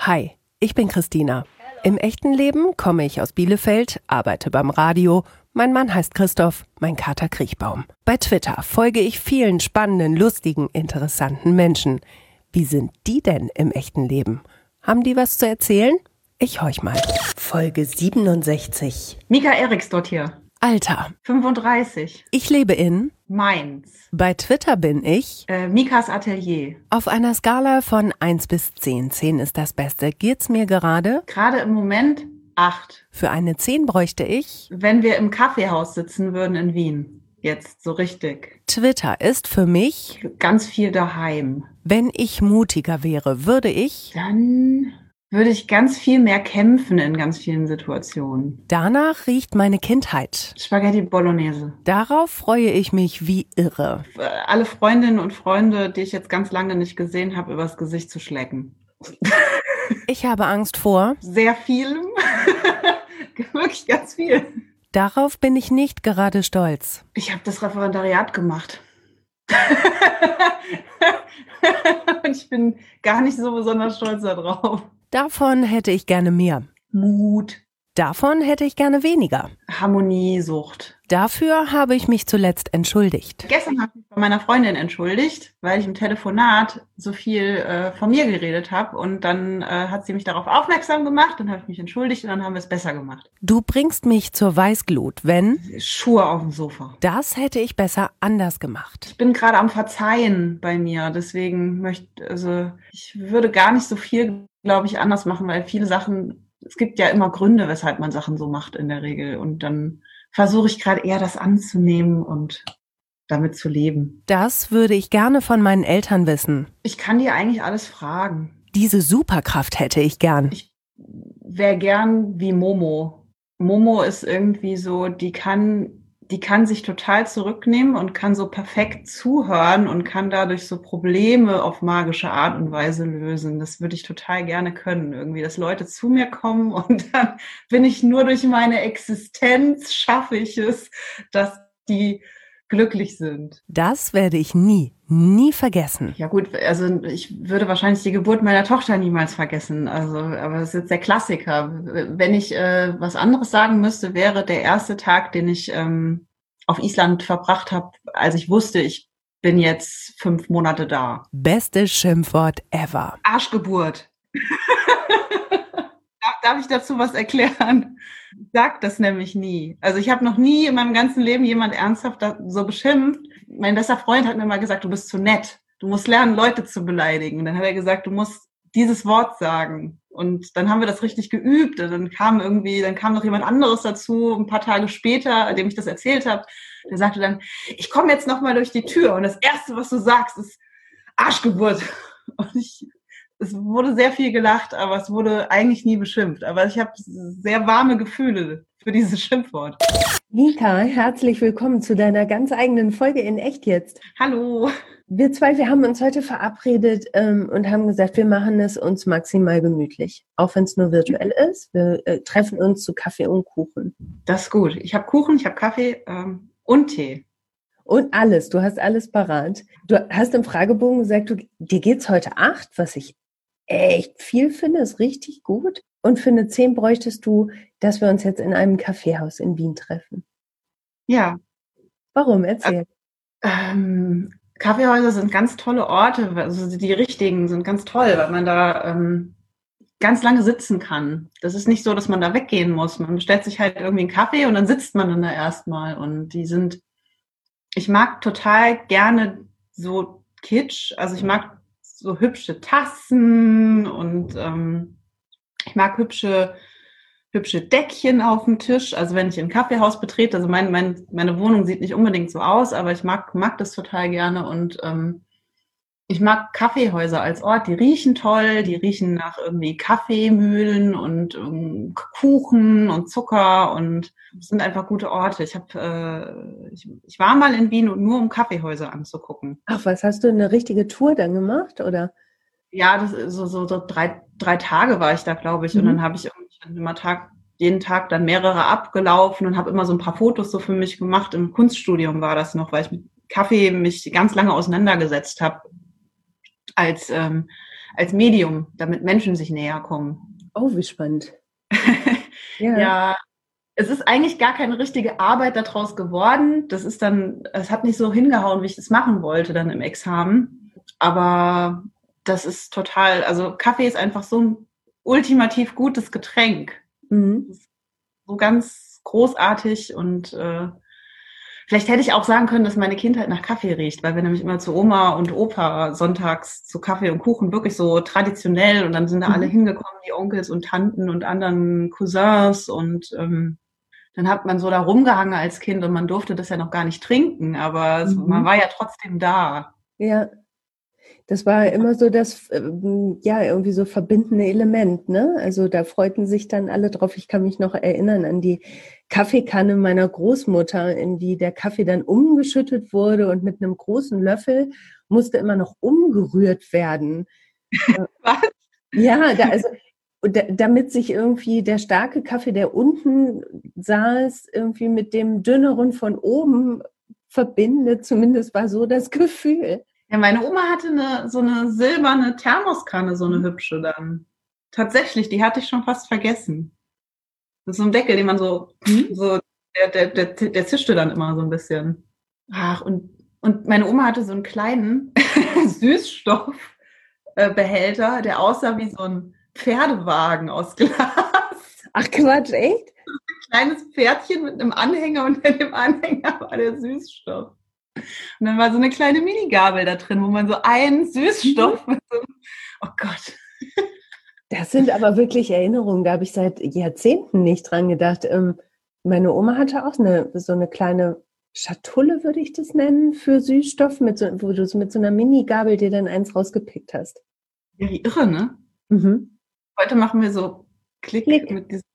Hi, ich bin Christina. Im echten Leben komme ich aus Bielefeld, arbeite beim Radio. Mein Mann heißt Christoph, mein Kater Kriechbaum. Bei Twitter folge ich vielen spannenden, lustigen, interessanten Menschen. Wie sind die denn im echten Leben? Haben die was zu erzählen? Ich horch mal. Folge 67. Mika Eriksdott hier. Alter. 35. Ich lebe in Mainz. Bei Twitter bin ich Mikas Atelier. Auf einer Skala von 1 bis 10. 10 ist das Beste. Geht's mir gerade? Gerade im Moment 8. Für eine 10 bräuchte ich, wenn wir im Kaffeehaus sitzen würden in Wien. Jetzt so richtig. Twitter ist für mich, Ganz viel daheim. wenn ich mutiger wäre, würde ich, Dann würde ich ganz viel mehr kämpfen in ganz vielen Situationen. danach riecht meine Kindheit. Spaghetti Bolognese. Darauf freue ich mich wie irre. Alle Freundinnen und Freunde, die ich jetzt ganz lange nicht gesehen habe, übers Gesicht zu schlecken. Ich habe Angst vor, Sehr viel. Wirklich ganz viel. darauf bin ich nicht gerade stolz. Ich habe das Referendariat gemacht. Und ich bin gar nicht so besonders stolz darauf. Davon hätte ich gerne mehr. Mut, Davon hätte ich gerne weniger. Harmoniesucht. Dafür habe ich mich zuletzt entschuldigt. Gestern habe ich mich bei meiner Freundin entschuldigt, weil ich im Telefonat so viel von mir geredet habe. Und dann hat sie mich darauf aufmerksam gemacht, dann habe ich mich entschuldigt und dann haben wir es besser gemacht. Du bringst mich zur Weißglut, wenn, Schuhe auf dem Sofa. das hätte ich besser anders gemacht. Ich bin gerade am Verzeihen bei mir, deswegen ich würde gar nicht so viel, glaube ich, anders machen, weil viele Sachen, es gibt ja immer Gründe, weshalb man Sachen so macht in der Regel. Und dann versuche ich gerade eher das anzunehmen und damit zu leben. Das würde ich gerne von meinen Eltern wissen. Ich kann dir eigentlich alles fragen. Diese Superkraft hätte ich gern. Ich wäre gern wie Momo. Momo ist irgendwie so, die kann sich total zurücknehmen und kann so perfekt zuhören und kann dadurch so Probleme auf magische Art und Weise lösen. Das würde ich total gerne können, irgendwie, dass Leute zu mir kommen und dann bin ich nur durch meine Existenz, schaffe ich es, dass die glücklich sind. Das werde ich nie vergessen. Ja gut, also ich würde wahrscheinlich die Geburt meiner Tochter niemals vergessen. Also, aber das ist jetzt der Klassiker. Wenn ich was anderes sagen müsste, wäre der erste Tag, den ich auf Island verbracht habe, als ich wusste, ich bin jetzt 5 Monate da. Bestes Schimpfwort ever. Arschgeburt. Darf ich dazu was erklären? Ich sag das nämlich nie. Also ich habe noch nie in meinem ganzen Leben jemand ernsthaft so beschimpft. Mein bester Freund hat mir mal gesagt, du bist zu nett. Du musst lernen, Leute zu beleidigen. Und dann hat er gesagt, du musst dieses Wort sagen. Und dann haben wir das richtig geübt. Und dann kam noch jemand anderes dazu, ein paar Tage später, dem ich das erzählt habe. Der sagte dann, ich komme jetzt noch mal durch die Tür und das Erste, was du sagst, ist Arschgeburt. Und es wurde sehr viel gelacht, aber es wurde eigentlich nie beschimpft. Aber ich habe sehr warme Gefühle für dieses Schimpfwort. Mika, herzlich willkommen zu deiner ganz eigenen Folge in Echt jetzt. Hallo. Wir haben uns heute verabredet und haben gesagt, wir machen es uns maximal gemütlich. Auch wenn es nur virtuell ist. Wir treffen uns zu Kaffee und Kuchen. Das ist gut. Ich habe Kuchen, ich habe Kaffee und Tee. Und alles. Du hast alles parat. Du hast im Fragebogen gesagt, dir geht's heute 8, was ich echt viel finde, ist richtig gut. Und für eine 10 bräuchtest du, dass wir uns jetzt in einem Kaffeehaus in Wien treffen. Ja. Warum? Erzähl. Kaffeehäuser sind ganz tolle Orte, also die richtigen sind ganz toll, weil man da ganz lange sitzen kann. Das ist nicht so, dass man da weggehen muss. Man bestellt sich halt irgendwie einen Kaffee und dann sitzt man dann da erstmal. Und ich mag total gerne so Kitsch, also ich mag so hübsche Tassen und ich mag hübsche Deckchen auf dem Tisch. Also wenn ich ein Kaffeehaus betrete, also meine Wohnung sieht nicht unbedingt so aus, aber ich mag das total gerne und ich mag Kaffeehäuser als Ort. Die riechen toll, die riechen nach irgendwie Kaffeemühlen und Kuchen und Zucker und es sind einfach gute Orte. Ich war mal in Wien und nur um Kaffeehäuser anzugucken. Ach, was, hast du eine richtige Tour dann gemacht, oder? Ja, das ist so 3 Tage war ich da, glaube ich. Und dann habe ich jeden Tag dann mehrere abgelaufen und habe immer so ein paar Fotos so für mich gemacht. Im Kunststudium war das noch, weil ich mit Kaffee mich ganz lange auseinandergesetzt habe. Als als Medium, damit Menschen sich näher kommen. Oh, wie spannend. Ja, es ist eigentlich gar keine richtige Arbeit daraus geworden. Es hat nicht so hingehauen, wie ich das machen wollte dann im Examen. Aber das ist total, also Kaffee ist einfach so ein ultimativ gutes Getränk. Mhm. So ganz großartig und vielleicht hätte ich auch sagen können, dass meine Kindheit nach Kaffee riecht, weil wir nämlich immer zu Oma und Opa sonntags zu Kaffee und Kuchen wirklich so traditionell und dann sind da alle hingekommen, die Onkels und Tanten und anderen Cousins und dann hat man so da rumgehangen als Kind und man durfte das ja noch gar nicht trinken, aber man war ja trotzdem da. Ja, das war immer so das, irgendwie so verbindende Element, ne? Also da freuten sich dann alle drauf. Ich kann mich noch erinnern an die Kaffeekanne meiner Großmutter, in die der Kaffee dann umgeschüttet wurde und mit einem großen Löffel musste immer noch umgerührt werden. Was? Ja, damit sich irgendwie der starke Kaffee, der unten saß, irgendwie mit dem dünneren von oben verbindet. Zumindest war so das Gefühl. Ja, meine Oma hatte so eine silberne Thermoskanne, so eine hübsche dann. Tatsächlich, die hatte ich schon fast vergessen. Das ist so ein Deckel, den man der zischte dann immer so ein bisschen. Ach, und meine Oma hatte so einen kleinen Süßstoffbehälter, der aussah wie so ein Pferdewagen aus Glas. Ach Quatsch, echt? Ein kleines Pferdchen mit einem Anhänger und in dem Anhänger war der Süßstoff. Und dann war so eine kleine Minigabel da drin, wo man so einen Süßstoff mit so, oh Gott. Das sind aber wirklich Erinnerungen, da habe ich seit Jahrzehnten nicht dran gedacht. Meine Oma hatte auch so eine kleine Schatulle, würde ich das nennen, für Süßstoff, wo du mit so einer Minigabel dir dann eins rausgepickt hast. Ja, wie irre, ne? Mhm. Heute machen wir so Klick. Mit diesem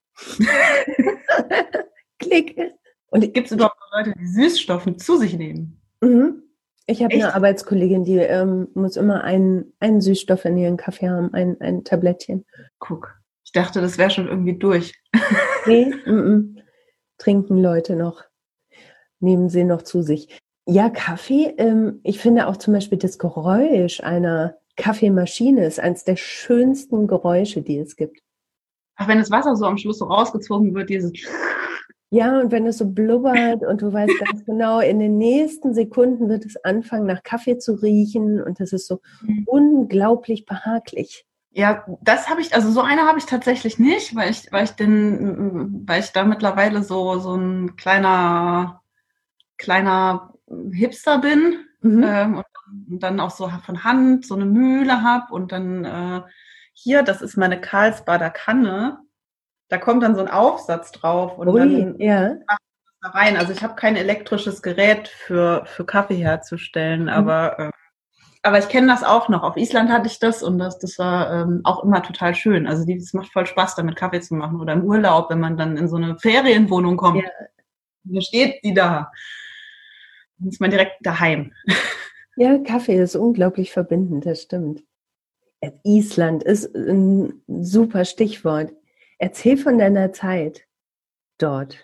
Klick. Und gibt es überhaupt noch Leute, die Süßstoffe zu sich nehmen? Mhm. Ich habe Echt? eine Arbeitskollegin, die muss immer einen Süßstoff in ihren Kaffee haben, ein Tablettchen. Guck, ich dachte, das wäre schon irgendwie durch. Nee, trinken Leute noch, nehmen sie noch zu sich. Ja, Kaffee, ich finde auch zum Beispiel das Geräusch einer Kaffeemaschine ist eines der schönsten Geräusche, die es gibt. Ach, wenn das Wasser so am Schluss so rausgezogen wird, dieses... Ja, und wenn es so blubbert und du weißt ganz genau, in den nächsten Sekunden wird es anfangen, nach Kaffee zu riechen und das ist so unglaublich behaglich. Ja, das habe ich, also so eine habe ich tatsächlich nicht, weil ich da mittlerweile so ein kleiner Hipster bin und dann auch so von Hand so eine Mühle habe und dann hier, das ist meine Karlsbader Kanne. Da kommt dann so ein Aufsatz drauf und dann ja. macht das da rein. Also ich habe kein elektrisches Gerät für Kaffee herzustellen, aber ich kenne das auch noch. Auf Island hatte ich das und das war auch immer total schön. Also es macht voll Spaß, damit Kaffee zu machen oder im Urlaub, wenn man dann in so eine Ferienwohnung kommt. Ja. Da steht die da. Dann ist man direkt daheim. Ja, Kaffee ist unglaublich verbindend, das stimmt. Island ist ein super Stichwort. Erzähl von deiner Zeit dort.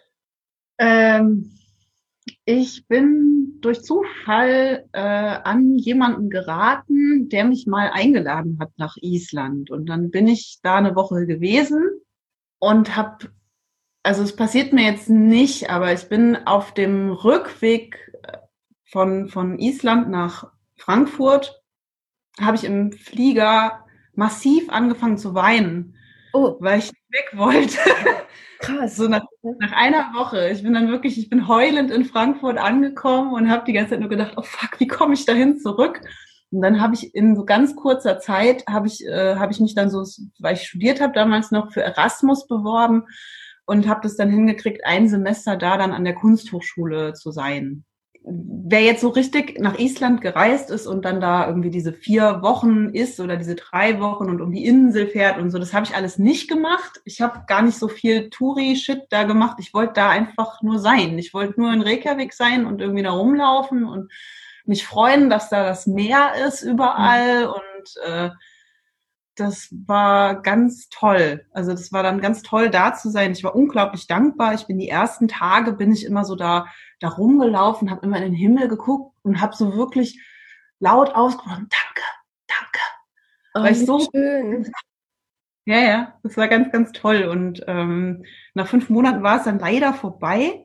Ich bin durch Zufall an jemanden geraten, der mich mal eingeladen hat nach Island. Und dann bin ich da eine Woche gewesen und also es passiert mir jetzt nicht, aber ich bin auf dem Rückweg von Island nach Frankfurt, habe ich im Flieger massiv angefangen zu weinen, weil ich weg wollte. Krass. So nach einer Woche. Ich bin heulend in Frankfurt angekommen und habe die ganze Zeit nur gedacht, oh fuck, wie komme ich dahin zurück? Und dann habe ich in so ganz kurzer Zeit, habe ich mich dann so, weil ich studiert habe, damals noch für Erasmus beworben und habe das dann hingekriegt, ein Semester da dann an der Kunsthochschule zu sein. Wer jetzt so richtig nach Island gereist ist und dann da irgendwie diese 4 Wochen ist oder diese 3 Wochen und um die Insel fährt und so, das habe ich alles nicht gemacht. Ich habe gar nicht so viel Touri-Shit da gemacht. Ich wollte da einfach nur sein. Ich wollte nur in Reykjavik sein und irgendwie da rumlaufen und mich freuen, dass da das Meer ist überall und das war ganz toll. Also das war dann ganz toll, da zu sein. Ich war unglaublich dankbar. Die ersten Tage bin ich immer so da rumgelaufen, habe immer in den Himmel geguckt und habe so wirklich laut ausgesprochen, danke, danke. Oh, weil ich wie so, schön. ja, das war ganz, ganz toll. Und nach 5 Monaten war es dann leider vorbei.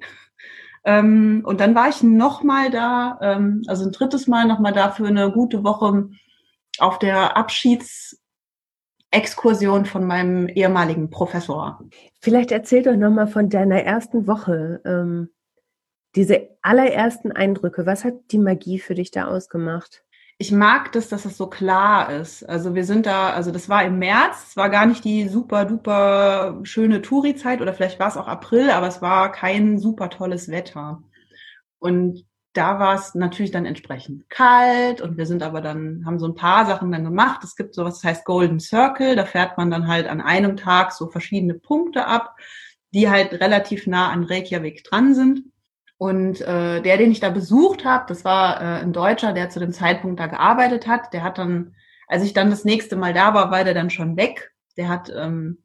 Und dann war ich nochmal da, also ein drittes Mal nochmal da für eine gute Woche auf der Abschiedsexkursion von meinem ehemaligen Professor. Vielleicht erzähl doch nochmal von deiner ersten Woche. Diese allerersten Eindrücke. Was hat die Magie für dich da ausgemacht? Ich mag das, dass es so klar ist. Also wir sind da, also das war im März, es war gar nicht die super duper schöne Touri-Zeit oder vielleicht war es auch April, aber es war kein super tolles Wetter. Und da war es natürlich dann entsprechend kalt und wir sind aber dann, haben so ein paar Sachen dann gemacht. Es gibt sowas, das heißt Golden Circle, da fährt man dann halt an einem Tag so verschiedene Punkte ab, die halt relativ nah an Reykjavik dran sind. Und den ich da besucht habe, das war ein Deutscher, der zu dem Zeitpunkt da gearbeitet hat. Der hat dann, als ich dann das nächste Mal da war der dann schon weg. Der hat dann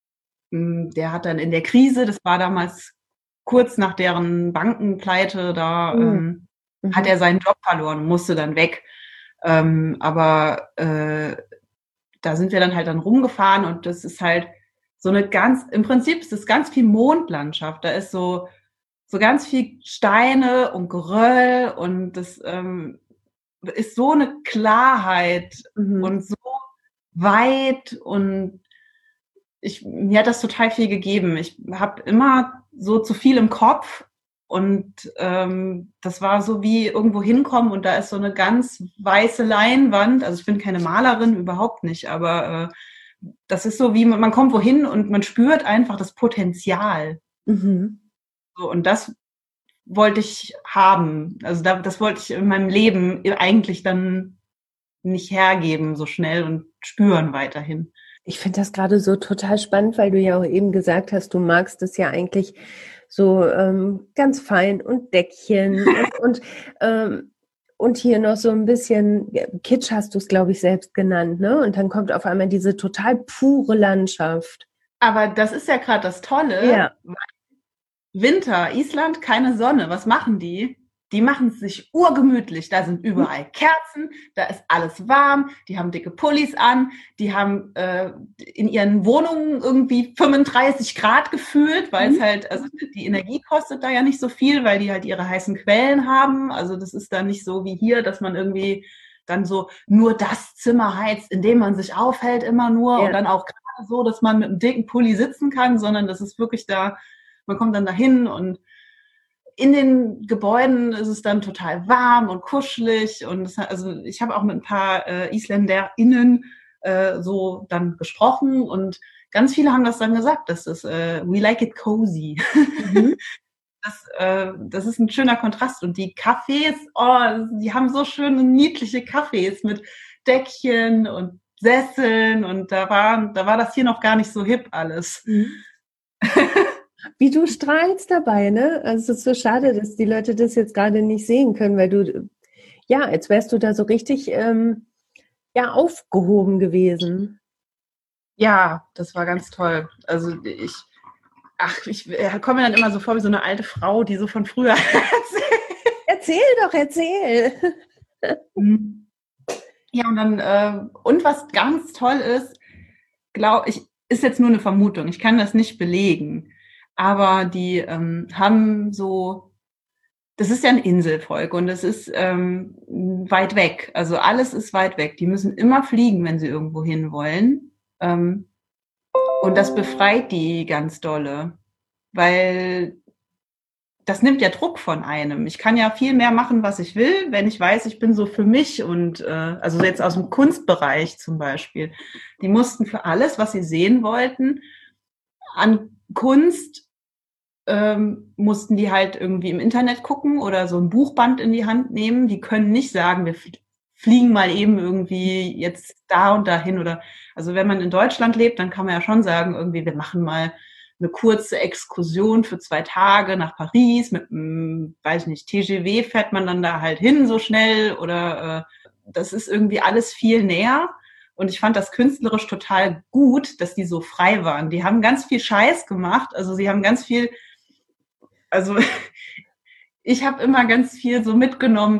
in der Krise, das war damals kurz nach deren Bankenpleite, da hat er seinen Job verloren und musste dann weg. Aber da sind wir dann halt dann rumgefahren und das ist halt so eine ganz, im Prinzip ist es ganz viel Mondlandschaft. Da ist so ganz viel Steine und Geröll und das ist so eine Klarheit und so weit und mir hat das total viel gegeben. Ich habe immer so zu viel im Kopf und das war so wie irgendwo hinkommen und da ist so eine ganz weiße Leinwand. Also ich bin keine Malerin, überhaupt nicht, aber das ist so wie, man kommt wohin und man spürt einfach das Potenzial. So, und das wollte ich haben. Also das wollte ich in meinem Leben eigentlich dann nicht hergeben so schnell und spüren weiterhin. Ich finde das gerade so total spannend, weil du ja auch eben gesagt hast, du magst es ja eigentlich so ganz fein und Deckchen und hier noch so ein bisschen Kitsch hast du es, glaube ich, selbst genannt, ne? Und dann kommt auf einmal diese total pure Landschaft. Aber das ist ja gerade das Tolle. Ja. Winter, Island, keine Sonne. Was machen die? Die machen es sich urgemütlich. Da sind überall Kerzen, da ist alles warm, die haben dicke Pullis an, die haben in ihren Wohnungen irgendwie 35 Grad gefühlt, weil es halt, also die Energie kostet da ja nicht so viel, weil die halt ihre heißen Quellen haben. Also das ist da nicht so wie hier, dass man irgendwie dann so nur das Zimmer heizt, in dem man sich aufhält immer nur und dann auch gerade so, dass man mit einem dicken Pulli sitzen kann, sondern das ist wirklich da. Man kommt dann dahin und in den Gebäuden ist es dann total warm und kuschelig. Und also ich habe auch mit ein paar IsländerInnen so dann gesprochen und ganz viele haben das dann gesagt, das ist we like it cozy. Das ist ein schöner Kontrast. Und die Cafés, die haben so schöne, niedliche Cafés mit Deckchen und Sesseln und da war das hier noch gar nicht so hip alles. Wie du strahlst dabei, ne? Also es ist so schade, dass die Leute das jetzt gerade nicht sehen können, weil du, ja, als wärst du da so richtig, aufgehoben gewesen. Ja, das war ganz toll. Also ich komme mir dann immer so vor wie so eine alte Frau, die so von früher erzähl. Ja, und dann, und was ganz toll ist, glaube ich, ist jetzt nur eine Vermutung, ich kann das nicht belegen, aber die haben so, das ist ja ein Inselvolk und es ist weit weg, also alles ist weit weg, die müssen immer fliegen, wenn sie irgendwo hin wollen und das befreit die ganz dolle, weil das nimmt ja Druck von einem. Ich kann ja viel mehr machen, was ich will, wenn ich weiß, ich bin so für mich und also jetzt aus dem Kunstbereich zum Beispiel. Die mussten für alles, was sie sehen wollten, an Kunst mussten die halt irgendwie im Internet gucken oder so ein Buchband in die Hand nehmen. Die können nicht sagen, wir fliegen mal eben irgendwie jetzt da und dahin oder also wenn man in Deutschland lebt, dann kann man ja schon sagen, irgendwie wir machen mal eine kurze Exkursion für 2 Tage nach Paris mit einem, weiß ich nicht, TGV fährt man dann da halt hin so schnell oder das ist irgendwie alles viel näher. Und ich fand das künstlerisch total gut, dass die so frei waren. Die haben ganz viel Scheiß gemacht. Also sie haben ganz viel, also ich habe immer ganz viel so mitgenommen,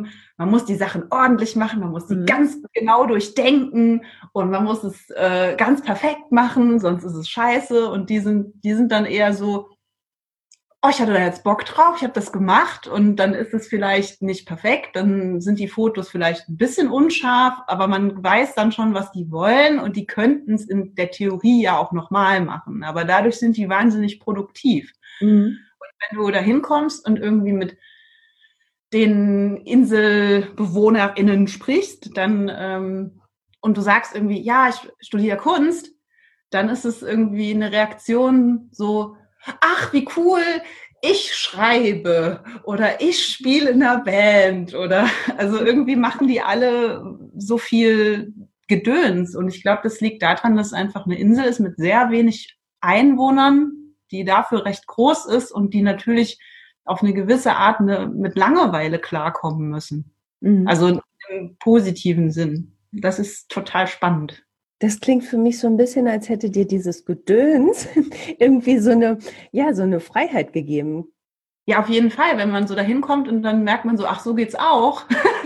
man muss die Sachen ordentlich machen, man muss sie ganz genau durchdenken und man muss es ganz perfekt machen, sonst ist es scheiße. Und die sind dann eher so, oh, ich hatte da jetzt Bock drauf, ich habe das gemacht und dann ist es vielleicht nicht perfekt, dann sind die Fotos vielleicht ein bisschen unscharf, aber man weiß dann schon, was die wollen und die könnten es in der Theorie ja auch nochmal machen. Aber dadurch sind die wahnsinnig produktiv. Und wenn du da hinkommst und irgendwie mit den InselbewohnerInnen sprichst, dann und du sagst irgendwie, ja, ich studiere Kunst, dann ist es irgendwie eine Reaktion so, ach, wie cool, ich schreibe oder ich spiele in einer Band oder also irgendwie machen die alle so viel Gedöns und ich glaube, das liegt daran, dass es einfach eine Insel ist mit sehr wenig Einwohnern, die dafür recht groß ist und die natürlich auf eine gewisse Art mit Langeweile klarkommen müssen. Also im positiven Sinn. Das ist total spannend. Das klingt für mich so ein bisschen, als hätte dir dieses Gedöns irgendwie so eine Freiheit gegeben. Ja, auf jeden Fall, wenn man so dahin kommt und dann merkt man so, ach, so geht's auch.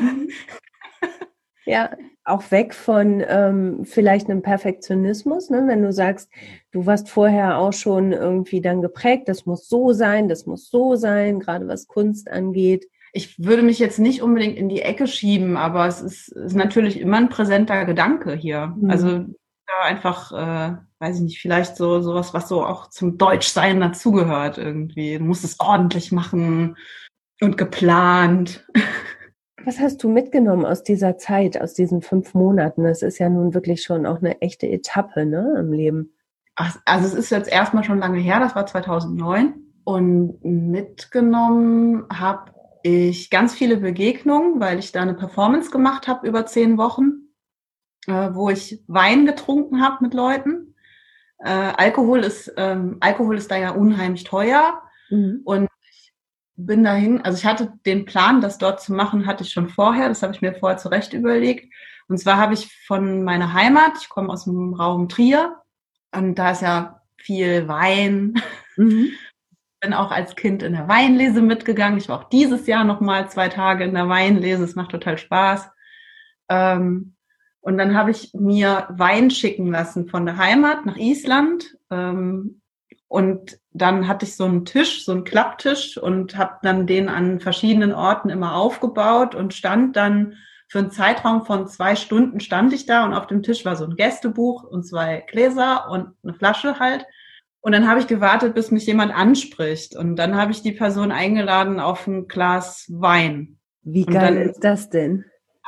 Ja, auch weg von vielleicht einem Perfektionismus, ne? Wenn du sagst, du warst vorher auch schon irgendwie dann geprägt, das muss so sein, gerade was Kunst angeht. Ich würde mich jetzt nicht unbedingt in die Ecke schieben, aber es ist natürlich immer ein präsenter Gedanke hier. Also da einfach, weiß ich nicht, vielleicht sowas, was so auch zum Deutschsein dazugehört irgendwie. Du musst es ordentlich machen und geplant. Was hast du mitgenommen aus dieser Zeit, aus diesen 5 Monaten? Das ist ja nun wirklich schon auch eine echte Etappe, ne, im Leben. Also es ist jetzt erstmal schon lange her, das war 2009. Und mitgenommen habe ich ganz viele Begegnungen, weil ich da eine Performance gemacht habe über 10 Wochen, wo ich Wein getrunken habe mit Leuten. Alkohol ist da ja unheimlich teuer. Und ich bin dahin, also ich hatte den Plan, das dort zu machen, hatte ich schon vorher. Das habe ich mir vorher zurecht überlegt. Und zwar habe ich von meiner Heimat, ich komme aus dem Raum Trier, und da ist ja viel Wein. Bin auch als Kind in der Weinlese mitgegangen. Ich war auch dieses Jahr nochmal 2 Tage in der Weinlese. Es macht total Spaß. Und dann habe ich mir Wein schicken lassen von der Heimat nach Island. Und dann hatte ich so einen Tisch, so einen Klapptisch und habe dann den an verschiedenen Orten immer aufgebaut und stand dann für einen Zeitraum von 2 Stunden stand ich da und auf dem Tisch war so ein Gästebuch und 2 Gläser und eine Flasche halt. Und dann habe ich gewartet, bis mich jemand anspricht. Und dann habe ich die Person eingeladen auf ein Glas Wein. Wie geil ist das denn?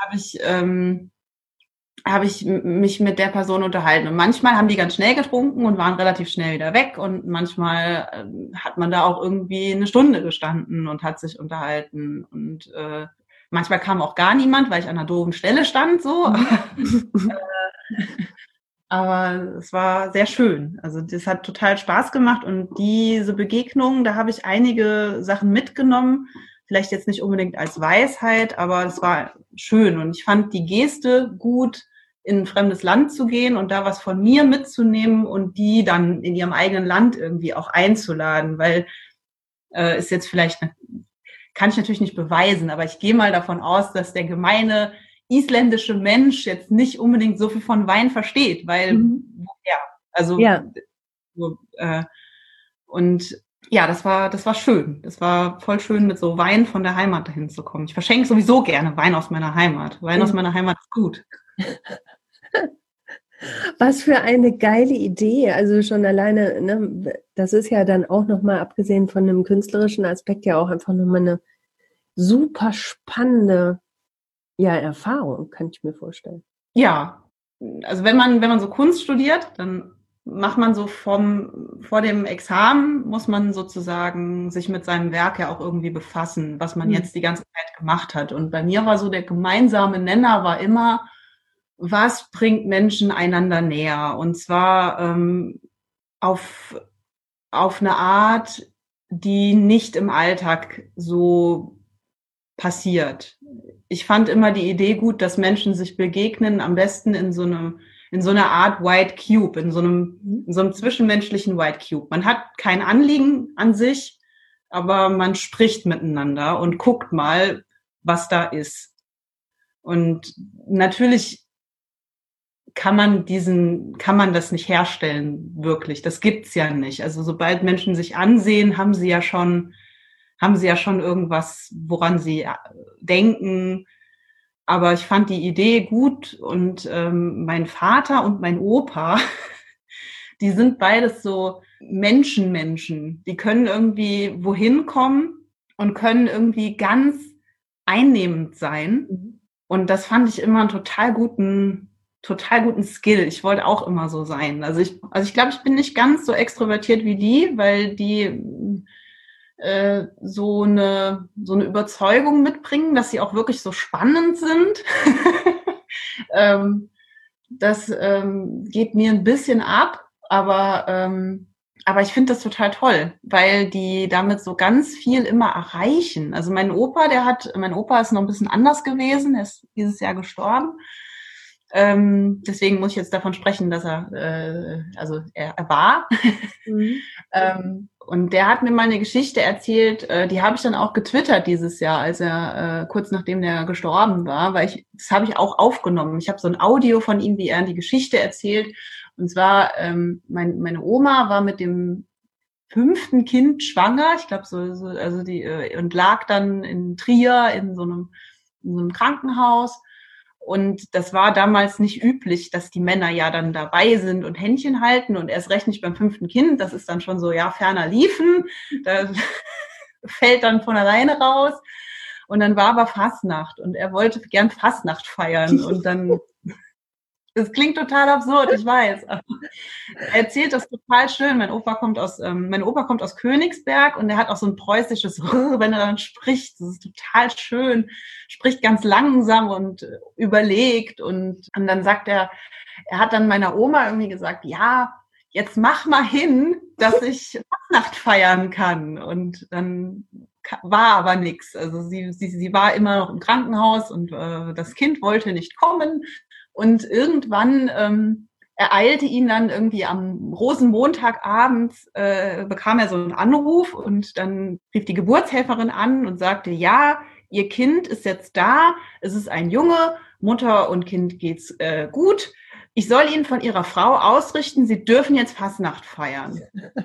Habe ich mich mit der Person unterhalten. Und manchmal haben die ganz schnell getrunken und waren relativ schnell wieder weg. Und manchmal hat man da auch irgendwie eine Stunde gestanden und hat sich unterhalten. Und manchmal kam auch gar niemand, weil ich an einer doofen Stelle stand, so. Aber es war sehr schön. Also das hat total Spaß gemacht und diese Begegnungen, da habe ich einige Sachen mitgenommen. Vielleicht jetzt nicht unbedingt als Weisheit, aber es war schön und ich fand die Geste gut, in ein fremdes Land zu gehen und da was von mir mitzunehmen und die dann in ihrem eigenen Land irgendwie auch einzuladen, weil ist jetzt vielleicht, kann ich natürlich nicht beweisen, aber ich gehe mal davon aus, dass der gemeine isländische Mensch jetzt nicht unbedingt so viel von Wein versteht, weil woher? Also ja. Und ja, das war schön. Das war voll schön, mit so Wein von der Heimat dahin zu kommen. Ich verschenke sowieso gerne Wein aus meiner Heimat. Wein aus meiner Heimat ist gut. Was für eine geile Idee. Also schon alleine, ne, das ist ja dann auch nochmal, abgesehen von einem künstlerischen Aspekt, ja auch einfach nochmal eine super spannende Erfahrung, kann ich mir vorstellen. Ja, also wenn man so Kunst studiert, dann macht man so vor dem Examen, muss man sozusagen sich mit seinem Werk ja auch irgendwie befassen, was man jetzt die ganze Zeit gemacht hat. Und bei mir war so der gemeinsame Nenner war immer, was bringt Menschen einander näher? Und zwar auf eine Art, die nicht im Alltag so passiert. Ich fand immer die Idee gut, dass Menschen sich begegnen, am besten in so einer Art White Cube, in so einem zwischenmenschlichen White Cube. Man hat kein Anliegen an sich, aber man spricht miteinander und guckt mal, was da ist. Und natürlich kann man das nicht herstellen, wirklich. Das gibt's ja nicht. Also sobald Menschen sich ansehen, haben sie ja schon irgendwas, woran sie denken. Aber ich fand die Idee gut und mein Vater und mein Opa, die sind beides so Menschen. Die können irgendwie wohin kommen und können irgendwie ganz einnehmend sein. Und das fand ich immer einen total guten Skill. Ich wollte auch immer so sein. Also ich glaube, ich bin nicht ganz so extrovertiert wie die, weil die so eine Überzeugung mitbringen, dass sie auch wirklich so spannend sind. Das geht mir ein bisschen ab, aber ich finde das total toll, weil die damit so ganz viel immer erreichen. Also mein Opa ist noch ein bisschen anders gewesen, er ist dieses Jahr gestorben. Deswegen muss ich jetzt davon sprechen, dass er war. Und der hat mir mal eine Geschichte erzählt, die habe ich dann auch getwittert dieses Jahr, als er kurz nachdem der gestorben war, weil das habe ich auch aufgenommen. Ich habe so ein Audio von ihm, wie er die Geschichte erzählt. Und zwar, meine Oma war mit dem 5. Kind schwanger, ich glaube und lag dann in Trier in so einem Krankenhaus. Und das war damals nicht üblich, dass die Männer ja dann dabei sind und Händchen halten und erst recht nicht beim 5. Kind. Das ist dann schon so, ja, ferner liefen. Da fällt dann von alleine raus. Und dann war aber Fastnacht und er wollte gern Fastnacht feiern. Und dann, das klingt total absurd, ich weiß. Aber er erzählt das total schön. Mein Opa kommt aus Königsberg und er hat auch so ein preußisches, wenn er dann spricht, das ist total schön, spricht ganz langsam und überlegt und dann sagt er hat dann meiner Oma irgendwie gesagt, ja, jetzt mach mal hin, dass ich Fastnacht feiern kann. Und dann war aber nichts. Also sie war immer noch im Krankenhaus und das Kind wollte nicht kommen. Und irgendwann ereilte ihn dann irgendwie am Rosenmontagabend, bekam er so einen Anruf und dann rief die Geburtshelferin an und sagte, ja, Ihr Kind ist jetzt da, es ist ein Junge, Mutter und Kind geht's gut. Ich soll Ihnen von Ihrer Frau ausrichten, Sie dürfen jetzt Fastnacht feiern.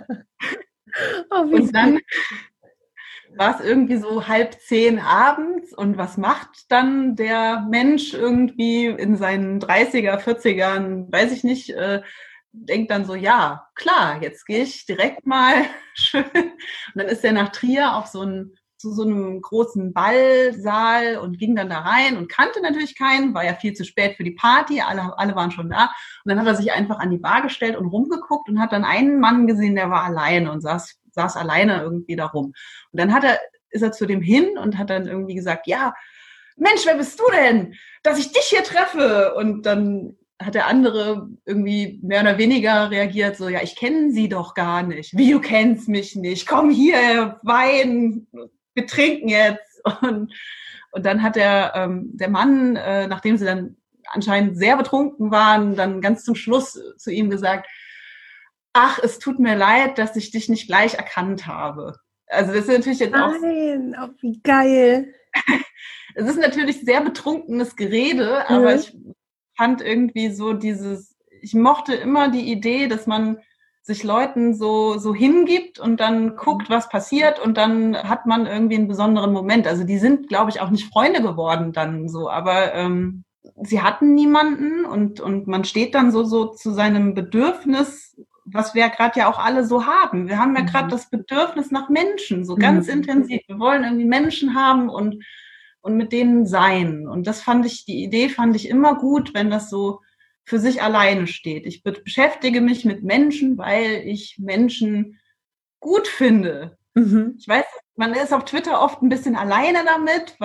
Und dann war es irgendwie so 9:30 abends und was macht dann der Mensch irgendwie in seinen 30er, 40ern, weiß ich nicht, denkt dann so, ja, klar, jetzt gehe ich direkt mal schön. Und dann ist er nach Trier auf zu so einem großen Ballsaal und ging dann da rein und kannte natürlich keinen, war ja viel zu spät für die Party, alle waren schon da. Und dann hat er sich einfach an die Bar gestellt und rumgeguckt und hat dann einen Mann gesehen, der war alleine und saß alleine irgendwie da rum. Und dann ist er zu dem hin und hat dann irgendwie gesagt, ja, Mensch, wer bist du denn, dass ich dich hier treffe? Und dann hat der andere irgendwie mehr oder weniger reagiert, so, ja, ich kenne sie doch gar nicht. Wie, du kennst mich nicht? Komm hier, Wein, wir trinken jetzt. Und dann hat der Mann, nachdem sie dann anscheinend sehr betrunken waren, dann ganz zum Schluss zu ihm gesagt, ach, es tut mir leid, dass ich dich nicht gleich erkannt habe. Also das ist natürlich jetzt auch... Nein, oh, wie geil. Es ist natürlich sehr betrunkenes Gerede, aber ich fand irgendwie so ich mochte immer die Idee, dass man sich Leuten so hingibt und dann guckt, was passiert und dann hat man irgendwie einen besonderen Moment. Also die sind, glaube ich, auch nicht Freunde geworden dann so, aber sie hatten niemanden und man steht dann so zu seinem Bedürfnis, was wir gerade ja auch alle so haben. Wir haben ja gerade das Bedürfnis nach Menschen, so ganz intensiv. Wir wollen irgendwie Menschen haben und mit denen sein. Und die Idee fand ich immer gut, wenn das so für sich alleine steht. Ich beschäftige mich mit Menschen, weil ich Menschen gut finde. Ich weiß, man ist auf Twitter oft ein bisschen alleine damit,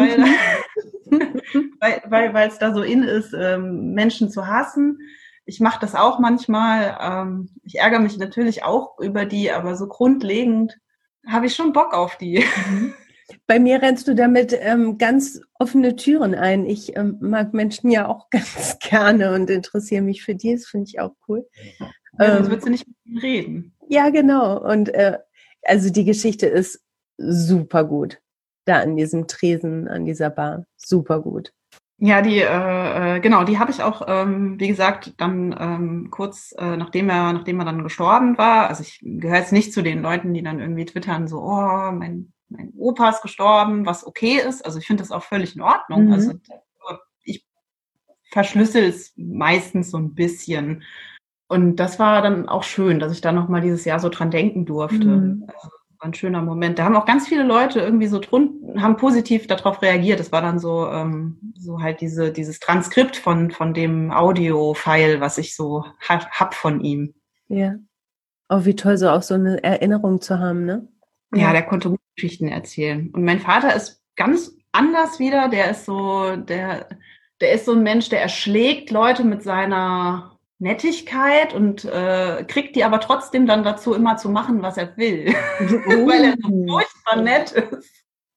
weil es da so in ist, Menschen zu hassen. Ich mache das auch manchmal. Ich ärgere mich natürlich auch über die, aber so grundlegend habe ich schon Bock auf die. Bei mir rennst du damit ganz offene Türen ein. Ich mag Menschen ja auch ganz gerne und interessiere mich für die. Das finde ich auch cool. Ja, sonst würdest du nicht mit ihm reden. Ja, genau. Und also die Geschichte ist super gut. Da an diesem Tresen, an dieser Bar. Super gut. Ja, genau, die habe ich auch, wie gesagt, dann kurz nachdem er dann gestorben war. Also ich gehöre jetzt nicht zu den Leuten, die dann irgendwie twittern, so, oh, mein Opa ist gestorben, was okay ist. Also ich finde das auch völlig in Ordnung. Also Mhm. ich verschlüssel es meistens so ein bisschen. Und das war dann auch schön, dass ich da nochmal dieses Jahr so dran denken durfte. Mhm. Also, war ein schöner Moment. Da haben auch ganz viele Leute irgendwie haben positiv darauf reagiert. Das war dann so halt dieses Transkript von dem Audio-File, was ich so hab von ihm. Ja. Oh, wie toll, so auch so eine Erinnerung zu haben, ne? Ja, der konnte gute Geschichten erzählen. Und mein Vater ist ganz anders wieder. Der ist so ein Mensch, der erschlägt Leute mit seiner Nettigkeit und kriegt die aber trotzdem dann dazu, immer zu machen, was er will. Weil er so furchtbar nett ist.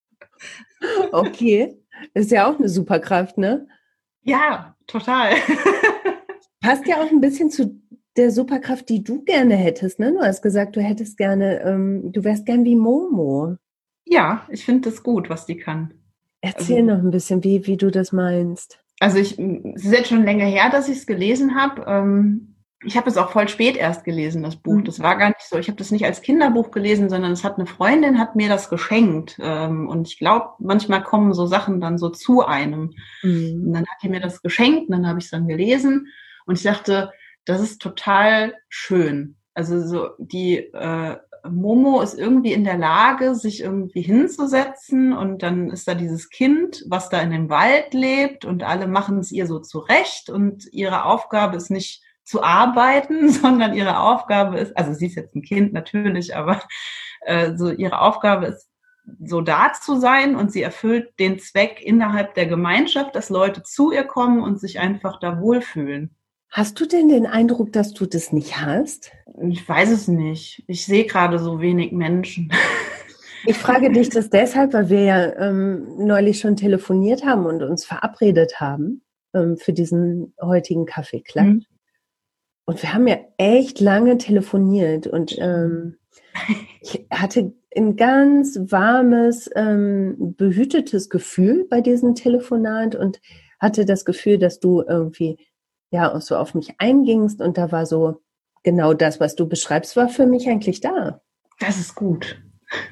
Okay, ist ja auch eine Superkraft, ne? Ja, total. Passt ja auch ein bisschen zu der Superkraft, die du gerne hättest, ne? Du hast gesagt, du hättest gerne, du wärst gern wie Momo. Ja, ich finde das gut, was die kann. Erzähl Also, noch ein bisschen, wie du das meinst. es ist jetzt schon länger her, dass ich es gelesen habe. Ich habe es auch voll spät erst gelesen, das Buch. Das war gar nicht so. Ich habe das nicht als Kinderbuch gelesen, sondern eine Freundin hat mir das geschenkt. Und ich glaube, manchmal kommen so Sachen dann so zu einem. Und Mhm. dann hat die mir das geschenkt und dann habe ich es dann gelesen. Und ich dachte, das ist total schön. Also so Momo ist irgendwie in der Lage, sich irgendwie hinzusetzen und dann ist da dieses Kind, was da in dem Wald lebt und alle machen es ihr so zurecht und ihre Aufgabe ist nicht zu arbeiten, sondern ihre Aufgabe ist, also sie ist jetzt ein Kind natürlich, aber so ihre Aufgabe ist, so da zu sein und sie erfüllt den Zweck innerhalb der Gemeinschaft, dass Leute zu ihr kommen und sich einfach da wohlfühlen. Hast du denn den Eindruck, dass du das nicht hast? Ich weiß es nicht. Ich sehe gerade so wenig Menschen. Ich frage dich das deshalb, weil wir ja neulich schon telefoniert haben und uns verabredet haben für diesen heutigen Kaffeeklatsch. Hm. Und wir haben ja echt lange telefoniert und ich hatte ein ganz warmes, behütetes Gefühl bei diesem Telefonat und hatte das Gefühl, dass du irgendwie ja auch so auf mich eingingst und da war so genau das, was du beschreibst, war für mich eigentlich da. Das ist gut.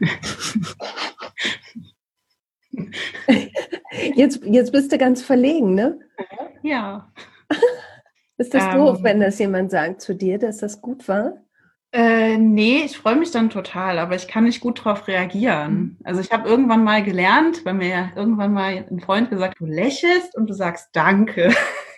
Jetzt bist du ganz verlegen, ne? Ja. Ist das doof, wenn das jemand sagt zu dir, dass das gut war? Nee, ich freue mich dann total, aber ich kann nicht gut darauf reagieren. Also ich habe irgendwann mal gelernt, weil mir ja irgendwann mal ein Freund gesagt, du lächelst und du sagst Danke.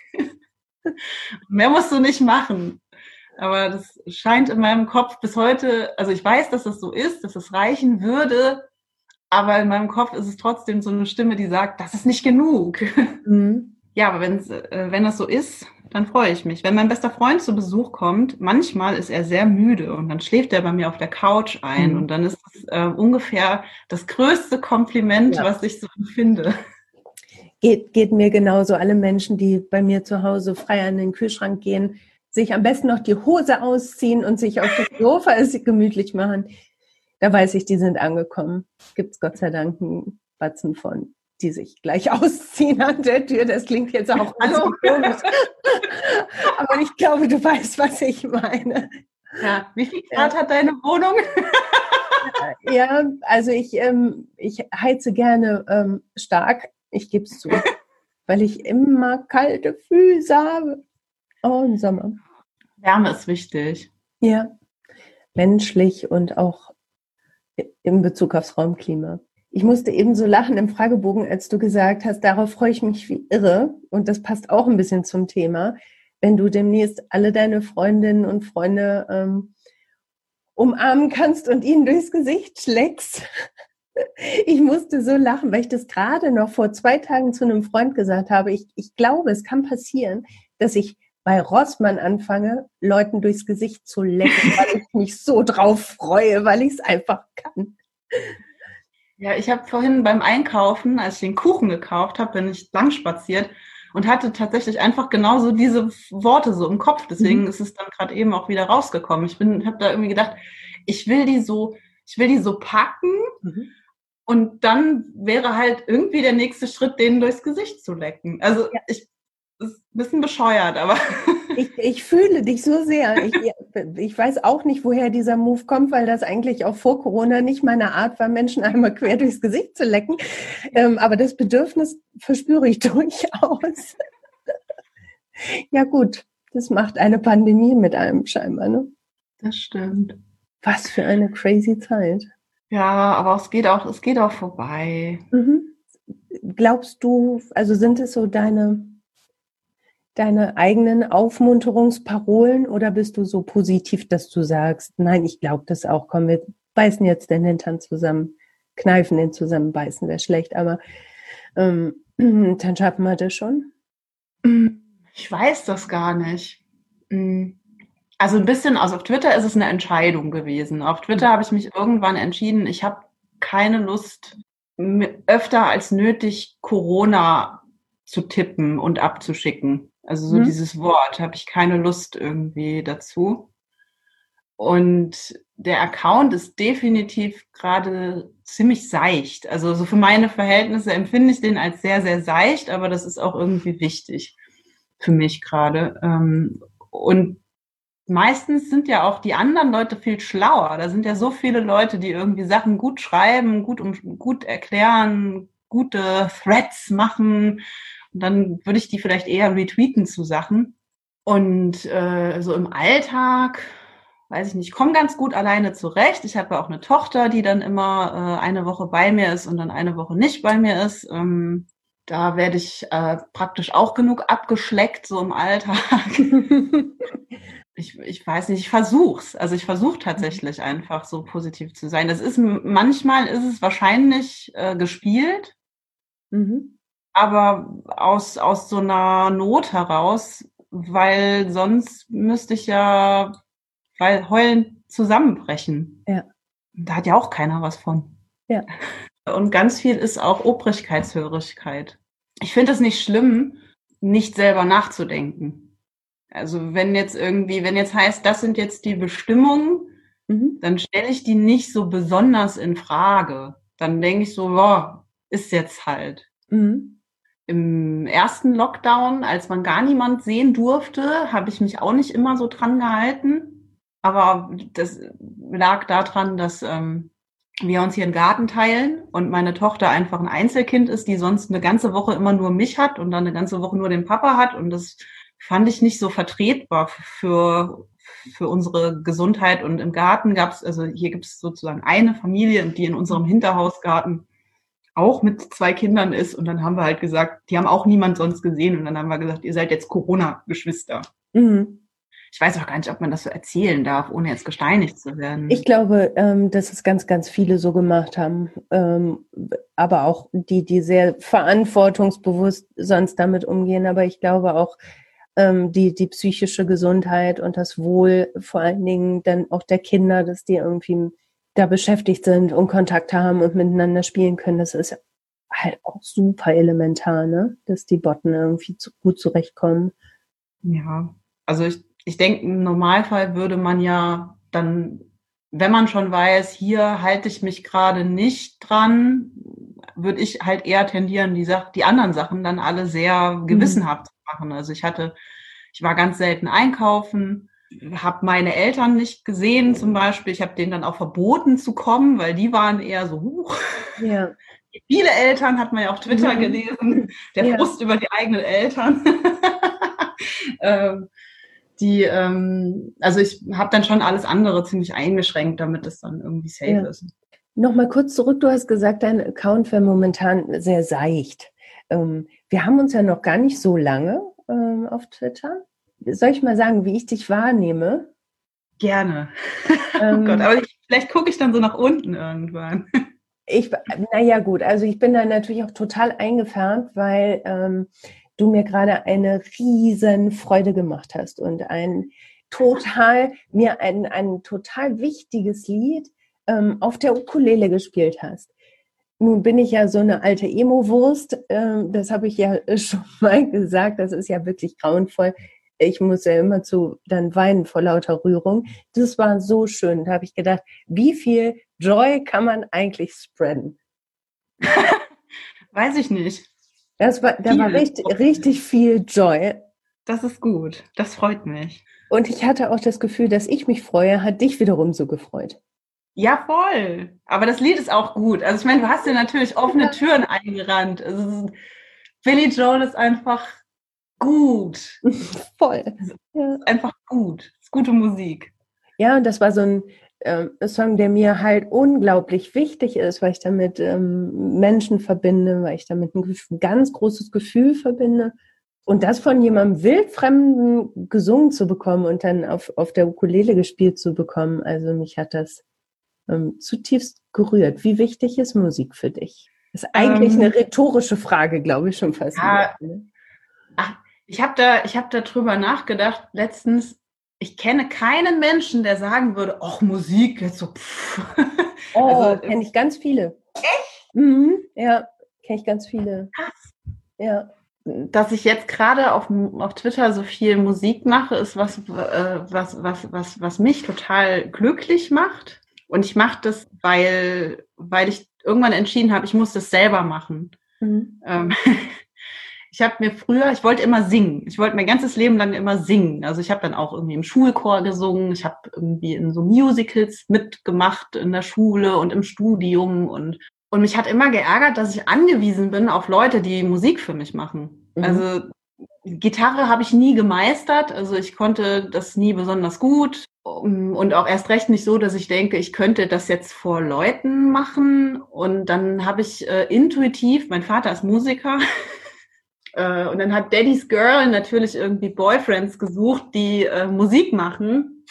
Mehr musst du nicht machen. Aber das scheint in meinem Kopf bis heute, also ich weiß, dass das so ist, dass es reichen würde, aber in meinem Kopf ist es trotzdem so eine Stimme, die sagt, das ist nicht genug. Mhm. Ja, aber wenn das so ist, dann freue ich mich. Wenn mein bester Freund zu Besuch kommt, manchmal ist er sehr müde und dann schläft er bei mir auf der Couch ein und dann ist das ungefähr das größte Kompliment, Ja. was ich so empfinde. Geht mir genauso. Alle Menschen, die bei mir zu Hause frei an den Kühlschrank gehen, sich am besten noch die Hose ausziehen und sich auf das Sofa gemütlich machen, da weiß ich, die sind angekommen. Gibt's Gott sei Dank einen Batzen von, die sich gleich ausziehen an der Tür. Das klingt jetzt auch ein bisschen komisch. Aber ich glaube, du weißt, was ich meine. Ja, wie viel Grad hat deine Wohnung? Ja, also ich heize gerne stark, ich gebe es zu, weil ich immer kalte Füße habe. Oh, im Sommer. Wärme ist wichtig. Ja, menschlich und auch in Bezug aufs Raumklima. Ich musste eben so lachen im Fragebogen, als du gesagt hast, darauf freue ich mich wie irre. Und das passt auch ein bisschen zum Thema. Wenn du demnächst alle deine Freundinnen und Freunde umarmen kannst und ihnen durchs Gesicht schlägst. Ich musste so lachen, weil ich das gerade noch vor 2 Tagen zu einem Freund gesagt habe. Ich glaube, es kann passieren, dass ich bei Rossmann anfange, Leuten durchs Gesicht zu lecken, weil ich mich so drauf freue, weil ich es einfach kann. Ja, ich habe vorhin beim Einkaufen, als ich den Kuchen gekauft habe, bin ich lang spaziert und hatte tatsächlich einfach genauso diese Worte so im Kopf. Deswegen ist es dann gerade eben auch wieder rausgekommen. Habe da irgendwie gedacht, ich will die so packen Und dann wäre halt irgendwie der nächste Schritt, denen durchs Gesicht zu lecken. Also das ist ein bisschen bescheuert, aber Ich fühle dich so sehr. Ich weiß auch nicht, woher dieser Move kommt, weil das eigentlich auch vor Corona nicht meine Art war, Menschen einmal quer durchs Gesicht zu lecken. Aber das Bedürfnis verspüre ich durchaus. Ja gut, das macht eine Pandemie mit einem scheinbar, ne? das stimmt. Was für eine crazy Zeit. Ja, aber es geht auch vorbei. Mhm. Glaubst du, also sind es so deine eigenen Aufmunterungsparolen oder bist du so positiv, dass du sagst, nein, ich glaube das auch, komm, wir beißen jetzt den Hintern zusammen, kneifen den zusammen, beißen wäre schlecht, aber dann schaffen wir das schon. Ich weiß das gar nicht. Also ein bisschen, also auf Twitter ist es eine Entscheidung gewesen. Auf Twitter habe ich mich irgendwann entschieden, ich habe keine Lust, öfter als nötig Corona zu tippen und abzuschicken. Also so dieses Wort, habe ich keine Lust irgendwie dazu. Und der Account ist definitiv gerade ziemlich seicht. Also so für meine Verhältnisse empfinde ich den als sehr, sehr seicht, aber das ist auch irgendwie wichtig für mich gerade. Und meistens sind ja auch die anderen Leute viel schlauer. Da sind ja so viele Leute, die irgendwie Sachen gut schreiben, gut erklären, gute Threads machen. Und dann würde ich die vielleicht eher retweeten zu Sachen. Und so im Alltag, weiß ich nicht, ich komme ganz gut alleine zurecht. Ich habe ja auch eine Tochter, die dann immer eine Woche bei mir ist und dann eine Woche nicht bei mir ist. Da werde ich praktisch auch genug abgeschleckt, so im Alltag. Ich weiß nicht, ich versuch's. Also ich versuche tatsächlich einfach so positiv zu sein. Manchmal ist es wahrscheinlich gespielt, aber aus so einer Not heraus, weil sonst müsste ich ja heulend zusammenbrechen. Ja. Da hat ja auch keiner was von. Ja. Und ganz viel ist auch Obrigkeitshörigkeit. Ich finde es nicht schlimm, nicht selber nachzudenken. Also wenn jetzt heißt, das sind jetzt die Bestimmungen, dann stelle ich die nicht so besonders in Frage. Dann denke ich so, ja, ist jetzt halt. Im ersten Lockdown, als man gar niemand sehen durfte, habe ich mich auch nicht immer so dran gehalten. Aber das lag daran, dass wir uns hier einen Garten teilen und meine Tochter einfach ein Einzelkind ist, die sonst eine ganze Woche immer nur mich hat und dann eine ganze Woche nur den Papa hat. Und das fand ich nicht so vertretbar für unsere Gesundheit. Und im Garten hier gibt es sozusagen eine Familie, die in unserem Hinterhausgarten auch mit 2 Kindern ist. Und dann haben wir halt gesagt, die haben auch niemand sonst gesehen. Und dann haben wir gesagt, ihr seid jetzt Corona-Geschwister. Ich weiß auch gar nicht, ob man das so erzählen darf, ohne jetzt gesteinigt zu werden. Ich glaube, dass es ganz, ganz viele so gemacht haben. Aber auch die sehr verantwortungsbewusst sonst damit umgehen. Aber ich glaube auch, die psychische Gesundheit und das Wohl vor allen Dingen dann auch der Kinder, dass die irgendwie da beschäftigt sind und Kontakt haben und miteinander spielen können, das ist halt auch super elementar, ne? Dass die Botten irgendwie gut zurechtkommen. Ja, also ich denke, im Normalfall würde man ja dann, wenn man schon weiß, hier halte ich mich gerade nicht dran, würde ich halt eher tendieren, die anderen Sachen dann alle sehr gewissenhaft zu machen. Also ich war ganz selten einkaufen, habe meine Eltern nicht gesehen zum Beispiel. Ich habe denen dann auch verboten zu kommen, weil die waren eher so, Ja. Viele Eltern, hat man ja auf Twitter gelesen, der Frust über die eigenen Eltern. Also ich habe dann schon alles andere ziemlich eingeschränkt, damit es dann irgendwie safe ist. Nochmal kurz zurück, du hast gesagt, dein Account wäre momentan sehr seicht. Wir haben uns ja noch gar nicht so lange auf Twitter. Soll ich mal sagen, wie ich dich wahrnehme? Gerne. Oh Gott, aber vielleicht gucke ich dann so nach unten irgendwann. Naja gut, also ich bin da natürlich auch total eingefärbt, weil du mir gerade eine riesen Freude gemacht hast und ein total wichtiges Lied auf der Ukulele gespielt hast. Nun bin ich ja so eine alte Emo-Wurst, das habe ich ja schon mal gesagt, das ist ja wirklich grauenvoll. Ich muss ja immer dann weinen vor lauter Rührung. Das war so schön. Da habe ich gedacht, wie viel Joy kann man eigentlich spreaden? Weiß ich nicht. Da war richtig viel Joy. Das ist gut. Das freut mich. Und ich hatte auch das Gefühl, dass ich mich freue, hat dich wiederum so gefreut. Ja, voll. Aber das Lied ist auch gut. Also ich meine, du hast dir natürlich offene Türen eingerannt. Also Billy Joel ist einfach gut. Voll. Ja. Ist einfach gut. Ist gute Musik. Ja, und das war so ein Song, der mir halt unglaublich wichtig ist, weil ich damit Menschen verbinde, weil ich damit ein ganz großes Gefühl verbinde. Und das von jemandem Wildfremden gesungen zu bekommen und dann auf der Ukulele gespielt zu bekommen, also mich hat das zutiefst gerührt. Wie wichtig ist Musik für dich? Das ist eigentlich eine rhetorische Frage, glaube ich, schon fast. Ja, ich hab da drüber nachgedacht letztens. Ich kenne keinen Menschen, der sagen würde, ach, Musik, jetzt so, pff. Oh, also, kenne ich ganz viele. Echt? Ja, kenne ich ganz viele. Krass. Ja. Dass ich jetzt gerade auf Twitter so viel Musik mache, ist was mich total glücklich macht. Und ich mache das, weil ich irgendwann entschieden habe, ich muss das selber machen. Ich wollte immer singen. Ich wollte mein ganzes Leben lang immer singen. Also ich habe dann auch irgendwie im Schulchor gesungen. Ich habe irgendwie in so Musicals mitgemacht in der Schule und im Studium. Und mich hat immer geärgert, dass ich angewiesen bin auf Leute, die Musik für mich machen. Also Gitarre habe ich nie gemeistert. Also ich konnte das nie besonders gut. Und auch erst recht nicht so, dass ich denke, ich könnte das jetzt vor Leuten machen. Und dann habe ich intuitiv, mein Vater ist Musiker, und dann hat Daddy's Girl natürlich irgendwie Boyfriends gesucht, die Musik machen.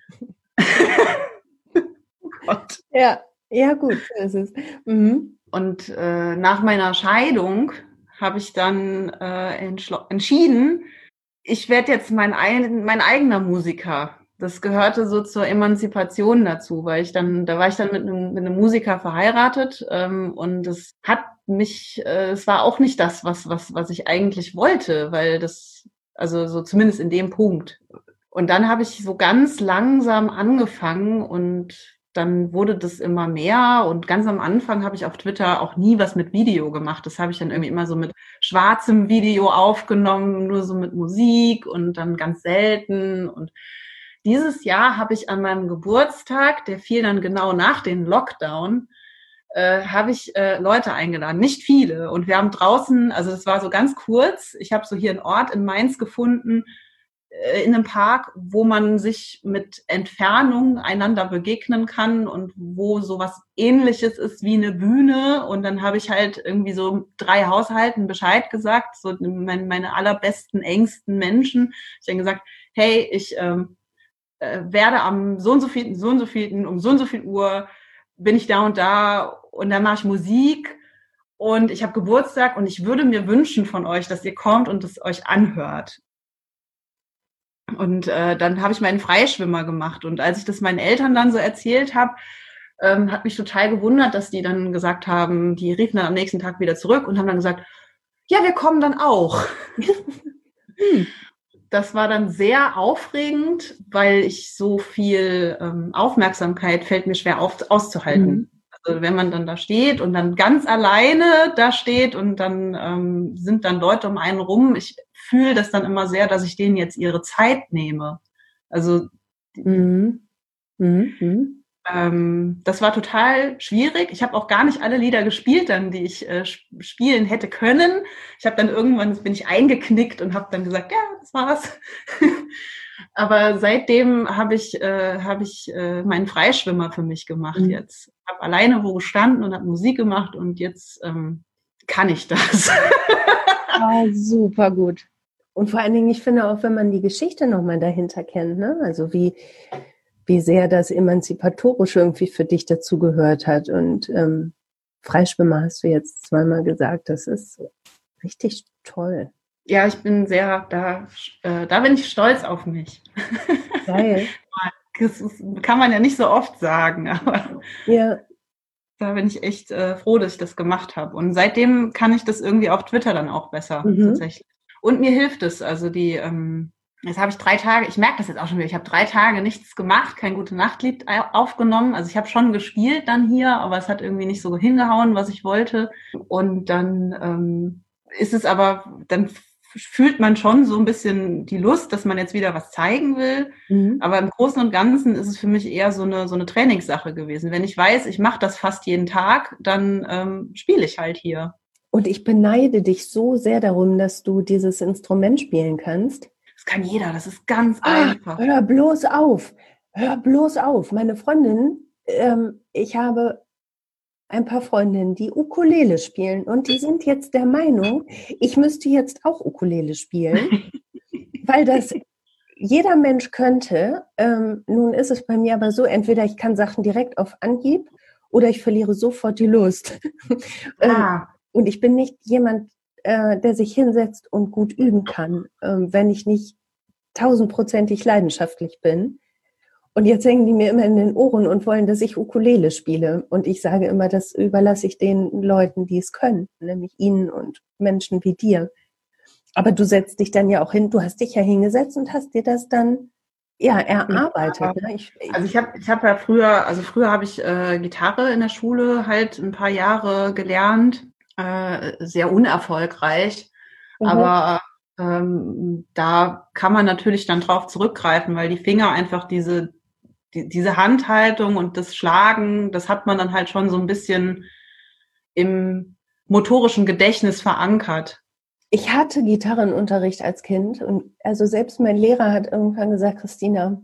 Oh Gott. Ja, gut, so ist es. Und nach meiner Scheidung habe ich dann entschieden, ich werde jetzt mein eigener Musiker. Das gehörte so zur Emanzipation dazu, weil da war ich dann mit einem Musiker verheiratet und es hat mich, es war auch nicht das, was ich eigentlich wollte, weil das, also so zumindest in dem Punkt. Und dann habe ich so ganz langsam angefangen und dann wurde das immer mehr und ganz am Anfang habe ich auf Twitter auch nie was mit Video gemacht. Das habe ich dann irgendwie immer so mit schwarzem Video aufgenommen, nur so mit Musik und dann ganz selten. Und dieses Jahr habe ich an meinem Geburtstag, der fiel dann genau nach dem Lockdown, habe ich Leute eingeladen, nicht viele. Und wir haben draußen, also das war so ganz kurz, ich habe so hier einen Ort in Mainz gefunden, in einem Park, wo man sich mit Entfernung einander begegnen kann und wo sowas Ähnliches ist wie eine Bühne. Und dann habe ich halt irgendwie so 3 Haushalten Bescheid gesagt, so meine allerbesten, engsten Menschen. Ich habe gesagt, hey, ich werde am so und so vielen, um so und so viel Uhr bin ich da und dann mache ich Musik und ich habe Geburtstag und ich würde mir wünschen von euch, dass ihr kommt und es euch anhört. Und dann habe ich meinen Freischwimmer gemacht. Und als ich das meinen Eltern dann so erzählt habe, hat mich total gewundert, dass die dann gesagt haben, die riefen dann am nächsten Tag wieder zurück und haben dann gesagt, ja, wir kommen dann auch. Das war dann sehr aufregend, weil ich so viel Aufmerksamkeit fällt mir schwer auszuhalten. Also wenn man dann da steht und dann ganz alleine da steht und dann sind dann Leute um einen rum, ich fühle das dann immer sehr, dass ich denen jetzt ihre Zeit nehme. Also das war total schwierig. Ich habe auch gar nicht alle Lieder gespielt dann, die ich spielen hätte können. Ich habe dann irgendwann, bin ich eingeknickt und habe dann gesagt, ja, das war's. Aber seitdem habe ich meinen Freischwimmer für mich gemacht jetzt. Habe alleine wo gestanden und habe Musik gemacht und jetzt kann ich das. Ah, super gut. Und vor allen Dingen, ich finde auch, wenn man die Geschichte nochmal dahinter kennt, ne? Also wie sehr das Emanzipatorische irgendwie für dich dazugehört hat. Und Freischwimmer hast du jetzt 2-mal gesagt, das ist richtig toll. Ja, ich bin da bin ich stolz auf mich. Geil. Das kann man ja nicht so oft sagen, aber ja. Da bin ich echt froh, dass ich das gemacht habe. Und seitdem kann ich das irgendwie auf Twitter dann auch besser tatsächlich. Und mir hilft es, also Jetzt habe ich 3 Tage, ich merke das jetzt auch schon wieder, ich habe 3 Tage nichts gemacht, kein Gute-Nacht-Lied aufgenommen. Also ich habe schon gespielt dann hier, aber es hat irgendwie nicht so hingehauen, was ich wollte. Und dann ist es aber, dann fühlt man schon so ein bisschen die Lust, dass man jetzt wieder was zeigen will. Mhm. Aber im Großen und Ganzen ist es für mich eher so eine Trainingssache gewesen. Wenn ich weiß, ich mache das fast jeden Tag, dann spiele ich halt hier. Und ich beneide dich so sehr darum, dass du dieses Instrument spielen kannst. Das kann jeder, das ist ganz einfach. Hör bloß auf. Hör bloß auf. Meine Freundin, ich habe ein paar Freundinnen, die Ukulele spielen und die sind jetzt der Meinung, ich müsste jetzt auch Ukulele spielen, weil das jeder Mensch könnte. Nun ist es bei mir aber so, entweder ich kann Sachen direkt auf Anhieb oder ich verliere sofort die Lust. Und ich bin nicht jemand, der sich hinsetzt und gut üben kann, wenn ich nicht 1000%ig leidenschaftlich bin. Und jetzt hängen die mir immer in den Ohren und wollen, dass ich Ukulele spiele. Und ich sage immer, das überlasse ich den Leuten, die es können, nämlich Ihnen und Menschen wie dir. Aber du setzt dich dann ja auch hin, du hast dich ja hingesetzt und hast dir das dann erarbeitet. Ja. Ne? Also ich hab ja früher habe ich Gitarre in der Schule halt ein paar Jahre gelernt, sehr unerfolgreich, aber da kann man natürlich dann drauf zurückgreifen, weil die Finger einfach diese Handhaltung und das Schlagen, das hat man dann halt schon so ein bisschen im motorischen Gedächtnis verankert. Ich hatte Gitarrenunterricht als Kind und also selbst mein Lehrer hat irgendwann gesagt, Christina,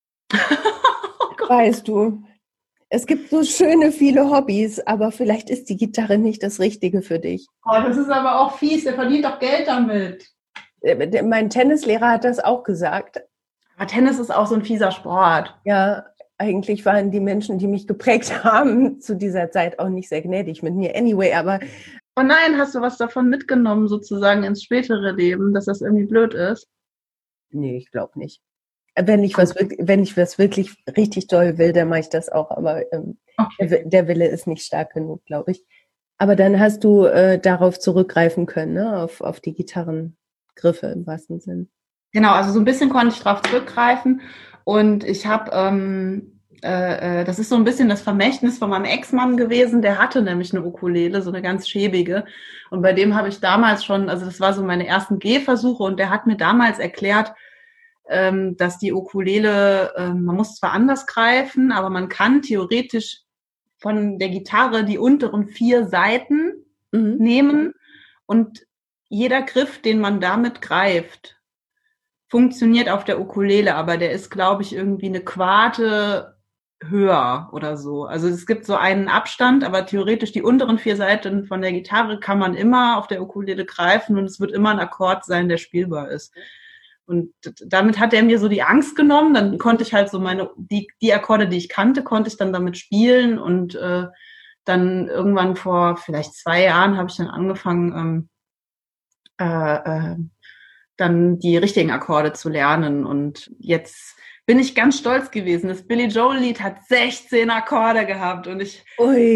weißt du, es gibt so schöne viele Hobbys, aber vielleicht ist die Gitarre nicht das Richtige für dich. Oh, das ist aber auch fies, der verdient doch Geld damit. Mein Tennislehrer hat das auch gesagt. Aber Tennis ist auch so ein fieser Sport. Ja, eigentlich waren die Menschen, die mich geprägt haben, zu dieser Zeit auch nicht sehr gnädig mit mir. Anyway, aber... Oh nein, hast du was davon mitgenommen, sozusagen ins spätere Leben, dass das irgendwie blöd ist? Nee, ich glaube nicht. Wenn ich was wirklich richtig doll will, dann mache ich das auch. Aber Okay. der Wille ist nicht stark genug, glaube ich. Aber dann hast du darauf zurückgreifen können, ne? Auf die Gitarrengriffe im wahrsten Sinn. Genau, also so ein bisschen konnte ich drauf zurückgreifen. Und ich habe, das ist so ein bisschen das Vermächtnis von meinem Ex-Mann gewesen. Der hatte nämlich eine Ukulele, so eine ganz schäbige. Und bei dem habe ich damals schon, also das war so meine ersten Gehversuche. Und der hat mir damals erklärt, dass die Ukulele, man muss zwar anders greifen, aber man kann theoretisch von der Gitarre die unteren 4 Saiten nehmen und jeder Griff, den man damit greift, funktioniert auf der Ukulele, aber der ist, glaube ich, irgendwie eine Quarte höher oder so. Also es gibt so einen Abstand, aber theoretisch die unteren 4 Saiten von der Gitarre kann man immer auf der Ukulele greifen und es wird immer ein Akkord sein, der spielbar ist. Und damit hat er mir so die Angst genommen. Dann konnte ich halt so die Akkorde, die ich kannte, konnte ich dann damit spielen. Und dann irgendwann vor vielleicht 2 Jahren habe ich dann angefangen, dann die richtigen Akkorde zu lernen. Und jetzt bin ich ganz stolz gewesen. Das Billy Joel-Lied hat 16 Akkorde gehabt. Und ich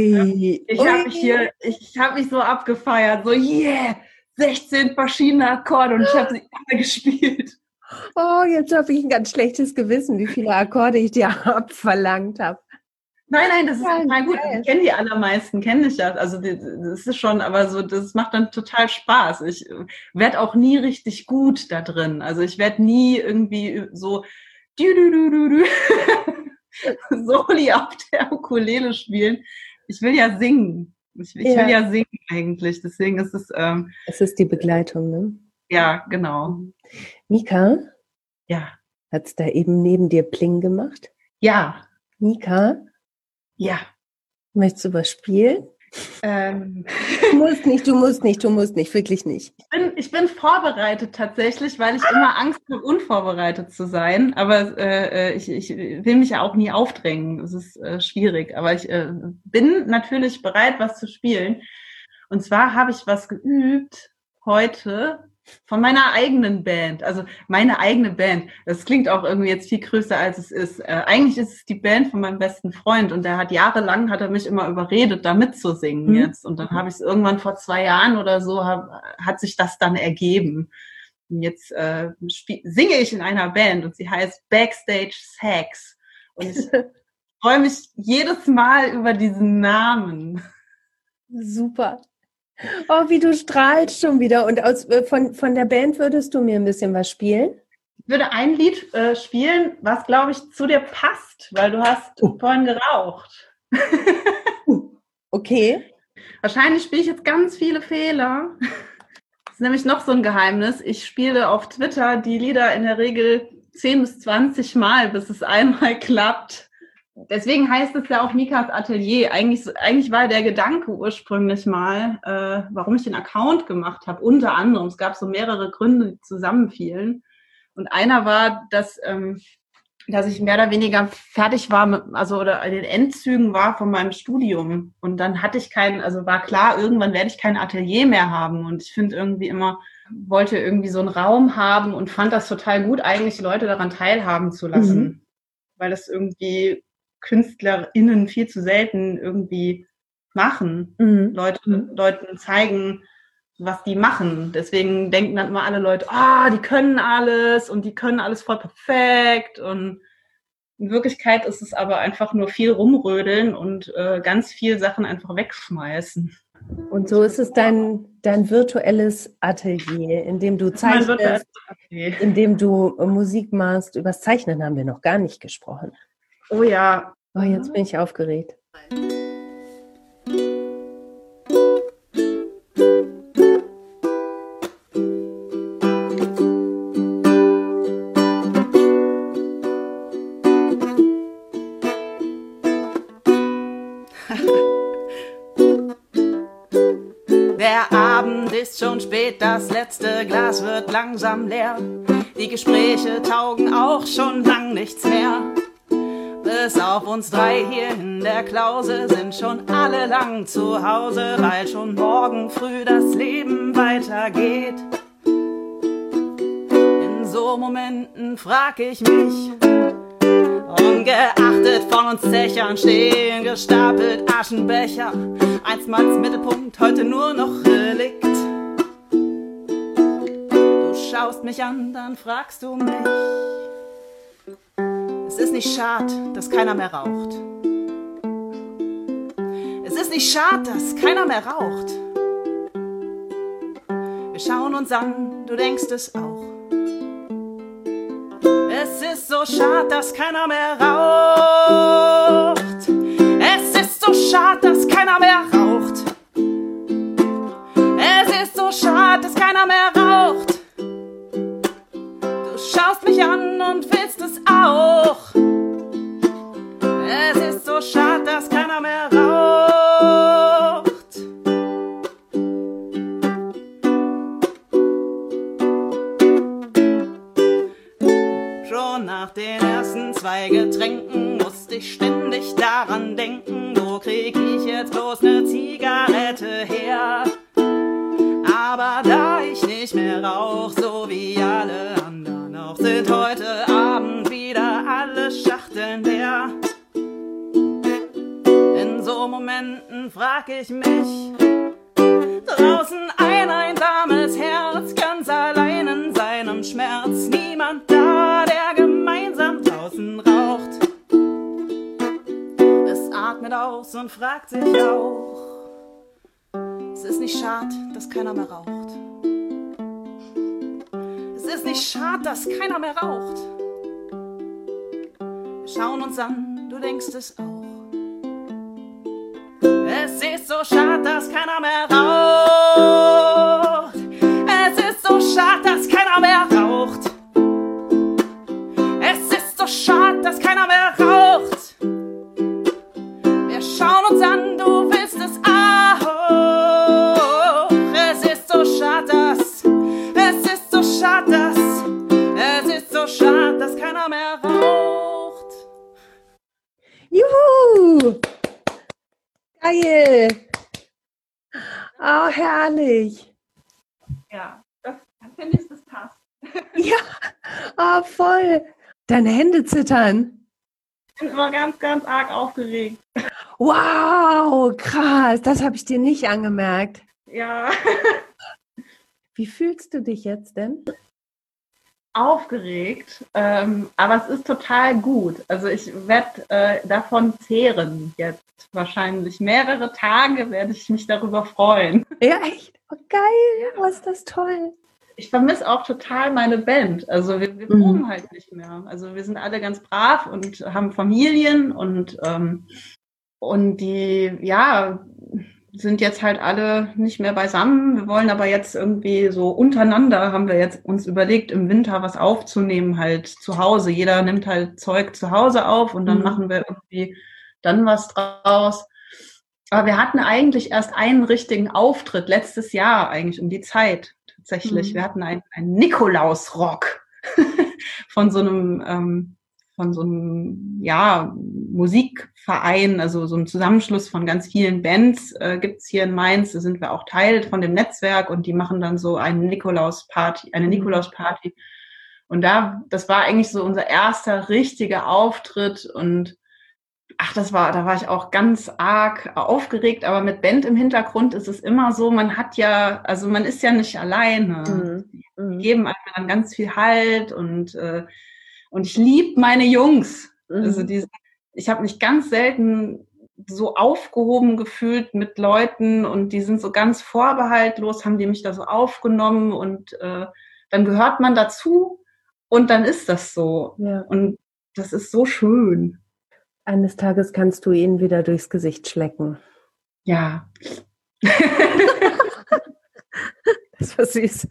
habe mich so abgefeiert. So, yeah! 16 verschiedene Akkorde und ich habe sie alle gespielt. Oh, jetzt habe ich ein ganz schlechtes Gewissen, wie viele Akkorde ich dir abverlangt habe. Nein, das ist total gut. Ich kenne die allermeisten, kenne ich ja. Also das ist schon, aber so, das macht dann total Spaß. Ich werde auch nie richtig gut da drin. Also ich werde nie irgendwie so Soli auf der Ukulele spielen. Ich will ja singen. Ich will ja singen eigentlich, deswegen ist es... es ist die Begleitung, ne? Ja, genau. Mika? Ja. Hat's da eben neben dir Pling gemacht? Ja. Mika? Ja. Möchtest du was spielen? Du musst nicht, wirklich nicht. Ich bin vorbereitet tatsächlich, weil ich immer Angst habe, unvorbereitet zu sein. Aber ich will mich ja auch nie aufdrängen. Es ist schwierig. Aber ich bin natürlich bereit, was zu spielen. Und zwar habe ich was geübt heute von meiner eigenen Band. Also meine eigene Band. Das klingt auch irgendwie jetzt viel größer, als es ist. Eigentlich ist es die Band von meinem besten Freund. Und der hat jahrelang, hat er mich immer überredet, da mitzusingen jetzt. Und dann habe ich es irgendwann vor 2 Jahren oder so, hat sich das dann ergeben. Jetzt singe ich in einer Band und sie heißt Backstage Sex. Und ich freue mich jedes Mal über diesen Namen. Super. Oh, wie du strahlst schon wieder. Und von der Band würdest du mir ein bisschen was spielen? Ich würde ein Lied spielen, was, glaube ich, zu dir passt, weil du hast vorhin geraucht. Okay. Wahrscheinlich spiele ich jetzt ganz viele Fehler. Das ist nämlich noch so ein Geheimnis. Ich spiele auf Twitter die Lieder in der Regel 10 bis 20 Mal, bis es einmal klappt. Deswegen heißt es ja auch Mikas Atelier. Eigentlich war der Gedanke ursprünglich mal, warum ich den Account gemacht habe. Unter anderem, es gab so mehrere Gründe, die zusammenfielen. Und einer war, dass ich mehr oder weniger fertig war, oder in den Endzügen war von meinem Studium. Und dann war klar, irgendwann werde ich kein Atelier mehr haben. Und ich wollte irgendwie so einen Raum haben und fand das total gut, eigentlich Leute daran teilhaben zu lassen. Weil das irgendwie KünstlerInnen viel zu selten irgendwie machen. Leuten zeigen, was die machen. Deswegen denken dann immer alle Leute, die können alles und die können alles voll perfekt. Und in Wirklichkeit ist es aber einfach nur viel rumrödeln und ganz viel Sachen einfach wegschmeißen. Und so ist es dein virtuelles Atelier, in dem du zeichnest, in dem du Musik machst. Über das Zeichnen haben wir noch gar nicht gesprochen. Oh ja. Oh, jetzt bin ich aufgeregt. Der Abend ist schon spät, das letzte Glas wird langsam leer. Die Gespräche taugen auch schon lang nichts mehr. Bis auf uns drei hier in der Klause sind schon alle lang zu Hause, weil schon morgen früh das Leben weitergeht. In so Momenten frag ich mich, ungeachtet von uns Zechern stehen gestapelt Aschenbecher, einstmals Mittelpunkt, heute nur noch Relikt. Du schaust mich an, dann fragst du mich, es ist nicht schad, dass keiner mehr raucht. Es ist nicht schad, dass keiner mehr raucht. Wir schauen uns an, du denkst es auch. Es ist so schad, dass keiner mehr raucht. Es ist so schad, dass keiner mehr raucht. Es ist so schad, dass keiner mehr raucht. Du schaust mich an und willst es auch. Es ist so schad, dass keiner mehr raucht. Schon nach den ersten 2 Getränken musste ich ständig daran denken, wo krieg ich jetzt bloß ne Zigarette her? Aber da ich nicht mehr rauch, so wie alle anderen auch, sind heute Abend wieder alle Schachteln leer. In so Momenten frag ich mich, draußen ein einsames Herz, ganz allein in seinem Schmerz, niemand da, der gemeinsam draußen raucht. Es atmet aus und fragt sich auch, es ist nicht schad, dass keiner mehr raucht. Es ist nicht schad, dass keiner mehr raucht. Wir schauen uns an, du denkst es auch. Es ist so schad, dass keiner mehr raucht. Es ist so schad, dass keiner mehr raucht. Es ist so schad, dass keiner mehr raucht. Wir schauen uns an, du willst es auch. Es ist so schad, dass keiner mehr raucht. Juhu! Geil! Oh, herrlich! Ja, das finde ich, das passt. Ja, oh, voll! Deine Hände zittern. Ich bin immer ganz, ganz arg aufgeregt. Wow, krass! Das habe ich dir nicht angemerkt. Ja. Wie fühlst du dich jetzt denn? aufgeregt, aber es ist total gut. Also ich werde davon zehren jetzt. Wahrscheinlich mehrere Tage werde ich mich darüber freuen. Ja, echt? Oh, geil, oh, ist das toll. Ich vermisse auch total meine Band. Also wir proben halt nicht mehr. Also wir sind alle ganz brav und haben Familien und die, ja, sind jetzt halt alle nicht mehr beisammen. Wir wollen aber jetzt irgendwie so untereinander, haben wir jetzt uns überlegt, im Winter was aufzunehmen, halt zu Hause. Jeder nimmt halt Zeug zu Hause auf und dann machen wir irgendwie dann was draus. Aber wir hatten eigentlich erst einen richtigen Auftritt letztes Jahr, eigentlich um die Zeit tatsächlich. Wir hatten einen Nikolaus-Rock von so einem ja, Musikverein, also so ein Zusammenschluss von ganz vielen Bands gibt's hier in Mainz. Da sind wir auch Teil von dem Netzwerk und die machen dann so eine Nikolausparty. Und das war eigentlich so unser erster richtiger Auftritt und da war ich auch ganz arg aufgeregt, aber mit Band im Hintergrund ist es immer so, man ist ja nicht alleine. Die geben einem dann ganz viel Halt und ich liebe meine Jungs. Also ich habe mich ganz selten so aufgehoben gefühlt mit Leuten und die sind so ganz vorbehaltlos, haben die mich da so aufgenommen und dann gehört man dazu und dann ist das so. Ja. Und das ist so schön. Eines Tages kannst du ihn wieder durchs Gesicht schlecken. Ja. Das war süß.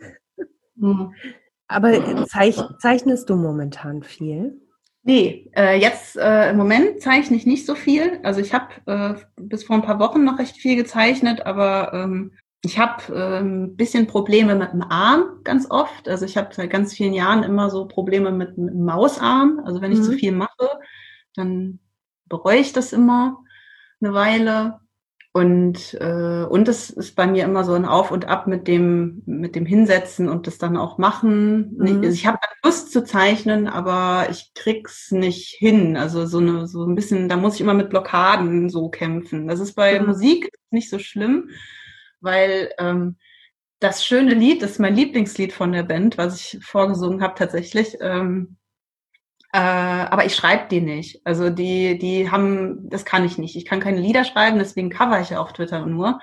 Aber zeichnest du momentan viel? Nee, jetzt im Moment zeichne ich nicht so viel. Also ich habe bis vor ein paar Wochen noch recht viel gezeichnet, aber ich habe ein bisschen Probleme mit dem Arm ganz oft. Also ich habe seit ganz vielen Jahren immer so Probleme mit dem Mausarm. Also wenn ich zu viel mache, dann bereue ich das immer eine Weile. Und das ist bei mir immer so ein Auf und Ab mit dem Hinsetzen und das dann auch machen. Also ich habe Lust zu zeichnen, aber ich krieg's nicht hin. Also so ein bisschen, da muss ich immer mit Blockaden so kämpfen. Das ist bei Musik nicht so schlimm, weil das schöne Lied, das ist mein Lieblingslied von der Band, was ich vorgesungen habe tatsächlich. Aber ich schreibe die nicht. Also die haben, das kann ich nicht. Ich kann keine Lieder schreiben, deswegen cover ich ja auf Twitter nur.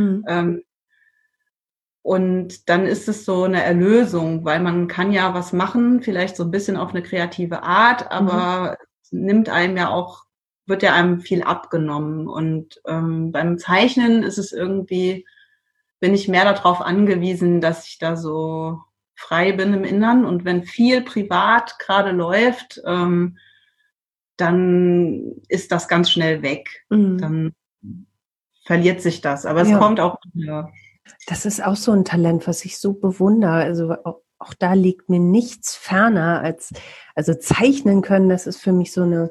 Und dann ist es so eine Erlösung, weil man kann ja was machen, vielleicht so ein bisschen auf eine kreative Art, aber es wird ja einem viel abgenommen. Und beim Zeichnen ist es irgendwie, bin ich mehr darauf angewiesen, dass ich da so frei bin im Innern und wenn viel privat gerade läuft, dann ist das ganz schnell weg. Dann verliert sich das, aber es kommt auch wieder. Das ist auch so ein Talent, was ich so bewundere. Also auch da liegt mir nichts ferner also zeichnen können, das ist für mich so eine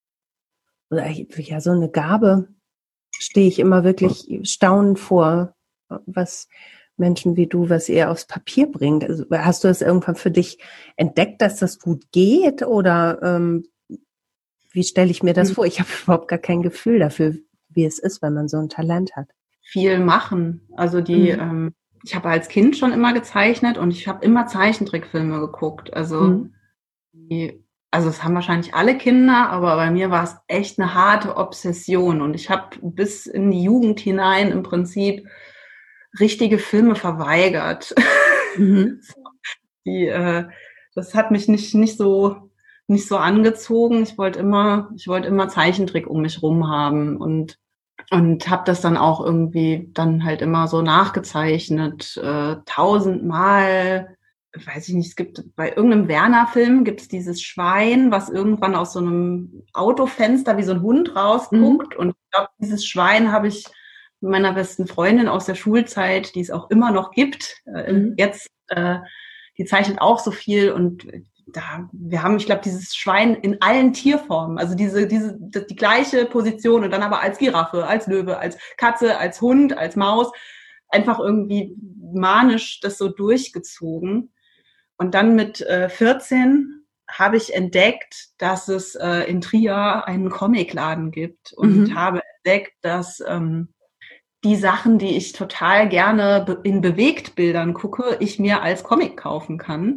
Gabe. Stehe ich immer wirklich staunend vor, was Menschen wie du, was ihr aufs Papier bringt. Also hast du das irgendwann für dich entdeckt, dass das gut geht? Oder wie stelle ich mir das vor? Ich habe überhaupt gar kein Gefühl dafür, wie es ist, wenn man so ein Talent hat. Viel machen. Also ich habe als Kind schon immer gezeichnet und ich habe immer Zeichentrickfilme geguckt. Also es haben wahrscheinlich alle Kinder, aber bei mir war es echt eine harte Obsession. Und ich habe bis in die Jugend hinein im Prinzip richtige Filme verweigert. Das hat mich nicht so angezogen. Ich wollte immer Zeichentrick um mich rum haben und habe das dann auch irgendwie dann halt immer so nachgezeichnet, 1000-mal. Weiß ich nicht, es gibt bei irgendeinem Werner-Film gibt's dieses Schwein, was irgendwann aus so einem Autofenster wie so ein Hund rausguckt. Und ich glaube, dieses Schwein habe ich mit meiner besten Freundin aus der Schulzeit, die es auch immer noch gibt, jetzt, die zeichnet auch so viel und wir haben, ich glaube, dieses Schwein in allen Tierformen, also die gleiche Position und dann aber als Giraffe, als Löwe, als Katze, als Hund, als Maus, einfach irgendwie manisch das so durchgezogen. Und dann mit 14 habe ich entdeckt, dass es in Trier einen Comicladen gibt und habe entdeckt, dass die Sachen, die ich total gerne in Bewegtbildern gucke, ich mir als Comic kaufen kann.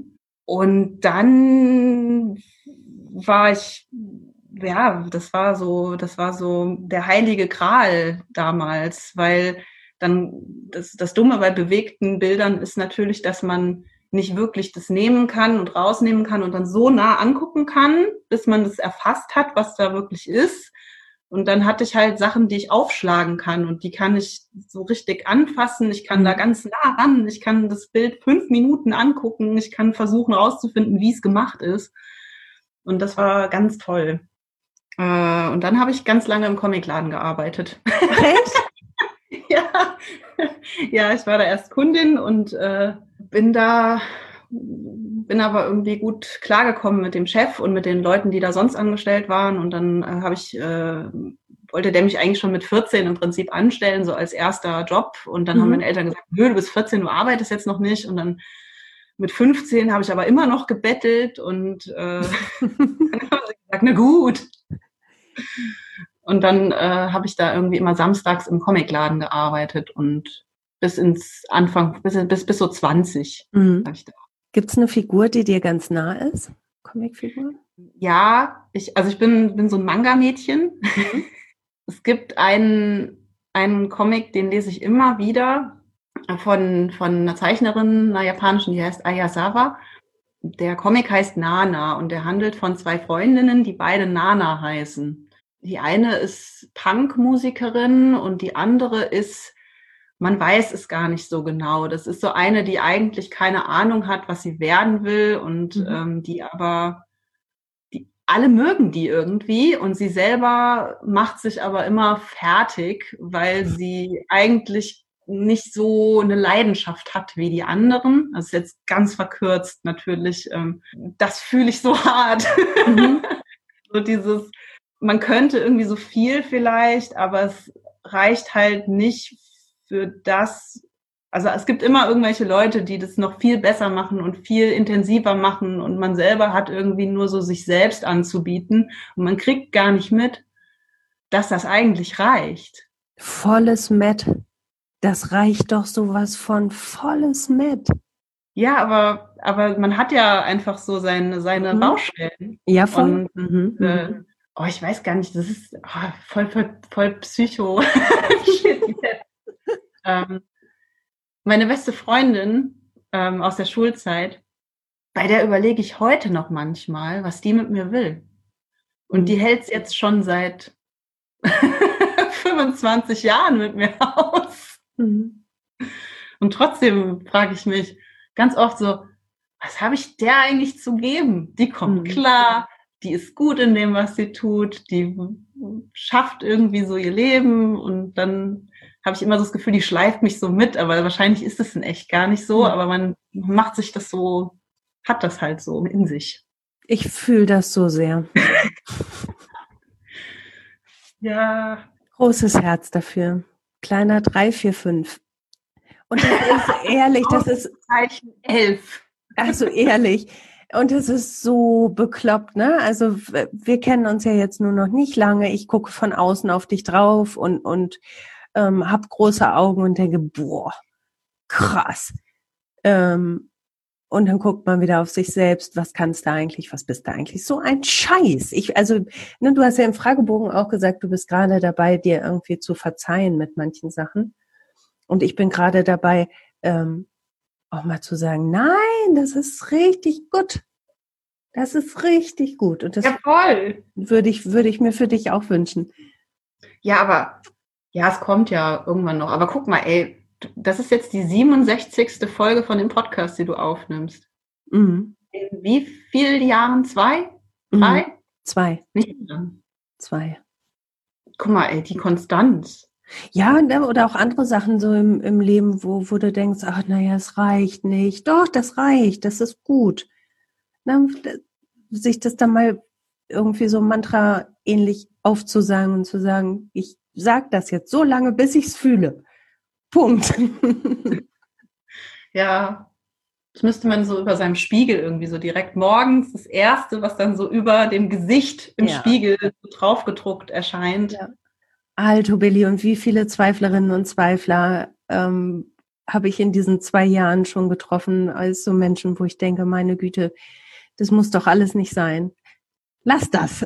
Und dann war ich, das war so der heilige Gral damals, weil dann das Dumme bei bewegten Bildern ist natürlich, dass man nicht wirklich das nehmen kann und rausnehmen kann und dann so nah angucken kann, bis man das erfasst hat, was da wirklich ist. Und dann hatte ich halt Sachen, die ich aufschlagen kann und die kann ich so richtig anfassen. Ich kann da ganz nah ran. Ich kann das Bild 5 Minuten angucken. Ich kann versuchen rauszufinden, wie es gemacht ist. Und das war ganz toll. Und dann habe ich ganz lange im Comicladen gearbeitet. Echt? Ja, ich war da erst Kundin und bin aber irgendwie gut klargekommen mit dem Chef und mit den Leuten, die da sonst angestellt waren. Und dann wollte der mich eigentlich schon mit 14 im Prinzip anstellen, so als erster Job. Und dann haben meine Eltern gesagt, nö, du bist 14, du arbeitest jetzt noch nicht. Und dann mit 15 habe ich aber immer noch gebettelt und dann haben sie gesagt, na gut. Und dann habe ich da irgendwie immer samstags im Comicladen gearbeitet und bis so 20 war ich da. Gibt es eine Figur, die dir ganz nah ist? Comicfigur? Ja, ich bin so ein Manga-Mädchen. Es gibt einen Comic, den lese ich immer wieder von einer Zeichnerin, einer japanischen, die heißt Ayasawa. Der Comic heißt Nana und der handelt von 2 Freundinnen, die beide Nana heißen. Die eine ist Punkmusikerin und die andere ist, man weiß es gar nicht so genau. Das ist so eine, die eigentlich keine Ahnung hat, was sie werden will und die alle mögen die irgendwie und sie selber macht sich aber immer fertig, weil sie eigentlich nicht so eine Leidenschaft hat wie die anderen. Das ist jetzt ganz verkürzt natürlich. Das fühle ich so hart. So dieses, man könnte irgendwie so viel vielleicht, aber es reicht halt nicht für das. Also es gibt immer irgendwelche Leute, die das noch viel besser machen und viel intensiver machen und man selber hat irgendwie nur so sich selbst anzubieten und man kriegt gar nicht mit, dass das eigentlich reicht. Volles Met. Das reicht doch sowas von volles Met. Ja, aber man hat ja einfach so seine Baustellen. Ja, voll. Und, ich weiß gar nicht, das ist voll Psycho. Meine beste Freundin aus der Schulzeit, bei der überlege ich heute noch manchmal, was die mit mir will. Und die hält es jetzt schon seit 25 Jahren mit mir aus. Und trotzdem frage ich mich ganz oft so, was habe ich der eigentlich zu geben? Die kommt klar, die ist gut in dem, was sie tut, die schafft irgendwie so ihr Leben und dann habe ich immer so das Gefühl, die schleift mich so mit, aber wahrscheinlich ist es in echt gar nicht so, aber man macht sich das so, hat das halt so in sich. Ich fühle das so sehr. Ja. Großes Herz dafür. Kleiner 3, 4, 5. Und das ist ehrlich, das ist Zeichen 11. Also ehrlich. Und es ist so bekloppt, ne? Also wir kennen uns ja jetzt nur noch nicht lange. Ich gucke von außen auf dich drauf und hab große Augen und denke, boah, krass. Und dann guckt man wieder auf sich selbst, was kannst du eigentlich, was bist du eigentlich? So ein Scheiß. Du hast ja im Fragebogen auch gesagt, du bist gerade dabei, dir irgendwie zu verzeihen mit manchen Sachen. Und ich bin gerade dabei, auch mal zu sagen, nein, das ist richtig gut. Das ist richtig gut. Und das würde ich mir für dich auch wünschen. Ja, aber es kommt ja irgendwann noch. Aber guck mal, ey, das ist jetzt die 67. Folge von dem Podcast, die du aufnimmst. In wie vielen Jahren? 2? 3? 2. Nicht mehr. 2. Guck mal, ey, die Konstanz. Ja, oder auch andere Sachen so im Leben, wo du denkst, ach, naja, es reicht nicht. Doch, das reicht, das ist gut. Sich das dann mal irgendwie so Mantra-ähnlich aufzusagen und zu sagen, ich sag das jetzt so lange, bis ich es fühle. Punkt. Ja, das müsste man so über seinem Spiegel irgendwie so direkt morgens, das Erste, was dann so über dem Gesicht im Spiegel so draufgedruckt erscheint. Ja. Alto Billy, und wie viele Zweiflerinnen und Zweifler habe ich in diesen 2 Jahren schon getroffen, als so Menschen, wo ich denke, meine Güte, das muss doch alles nicht sein. Lass das.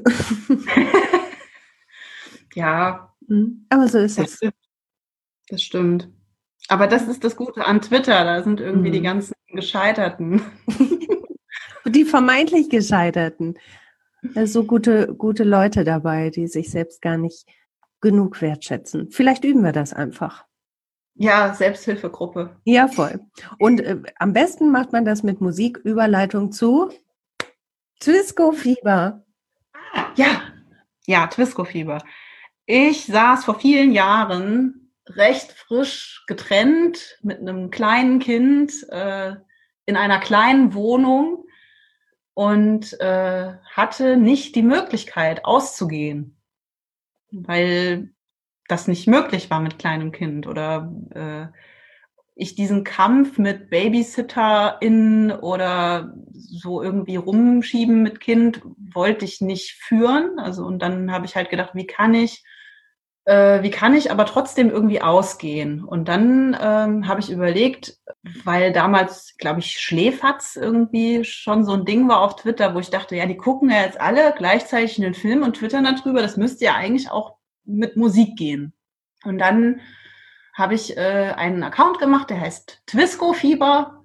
Ja, Aber so ist es. das stimmt. Aber das ist das Gute an Twitter, da sind irgendwie die ganzen Gescheiterten. Die vermeintlich Gescheiterten. Da sind so gute Leute dabei, die sich selbst gar nicht genug wertschätzen. Vielleicht üben wir das einfach. Ja, Selbsthilfegruppe. Ja, voll. Und am besten macht man das mit Musiküberleitung zu Twisco-Fieber. Ja, Twisco-Fieber. Ich saß vor vielen Jahren recht frisch getrennt mit einem kleinen Kind in einer kleinen Wohnung und hatte nicht die Möglichkeit auszugehen, weil das nicht möglich war mit kleinem Kind oder ich diesen Kampf mit BabysitterInnen oder so irgendwie rumschieben mit Kind wollte ich nicht führen. Also und dann habe ich halt gedacht, wie kann ich aber trotzdem irgendwie ausgehen? Und dann habe ich überlegt, weil damals, glaube ich, Schläferz irgendwie schon so ein Ding war auf Twitter, wo ich dachte, ja, die gucken ja jetzt alle gleichzeitig einen Film und twittern darüber, das müsste ja eigentlich auch mit Musik gehen. Und dann habe ich einen Account gemacht, der heißt Twisco-Fieber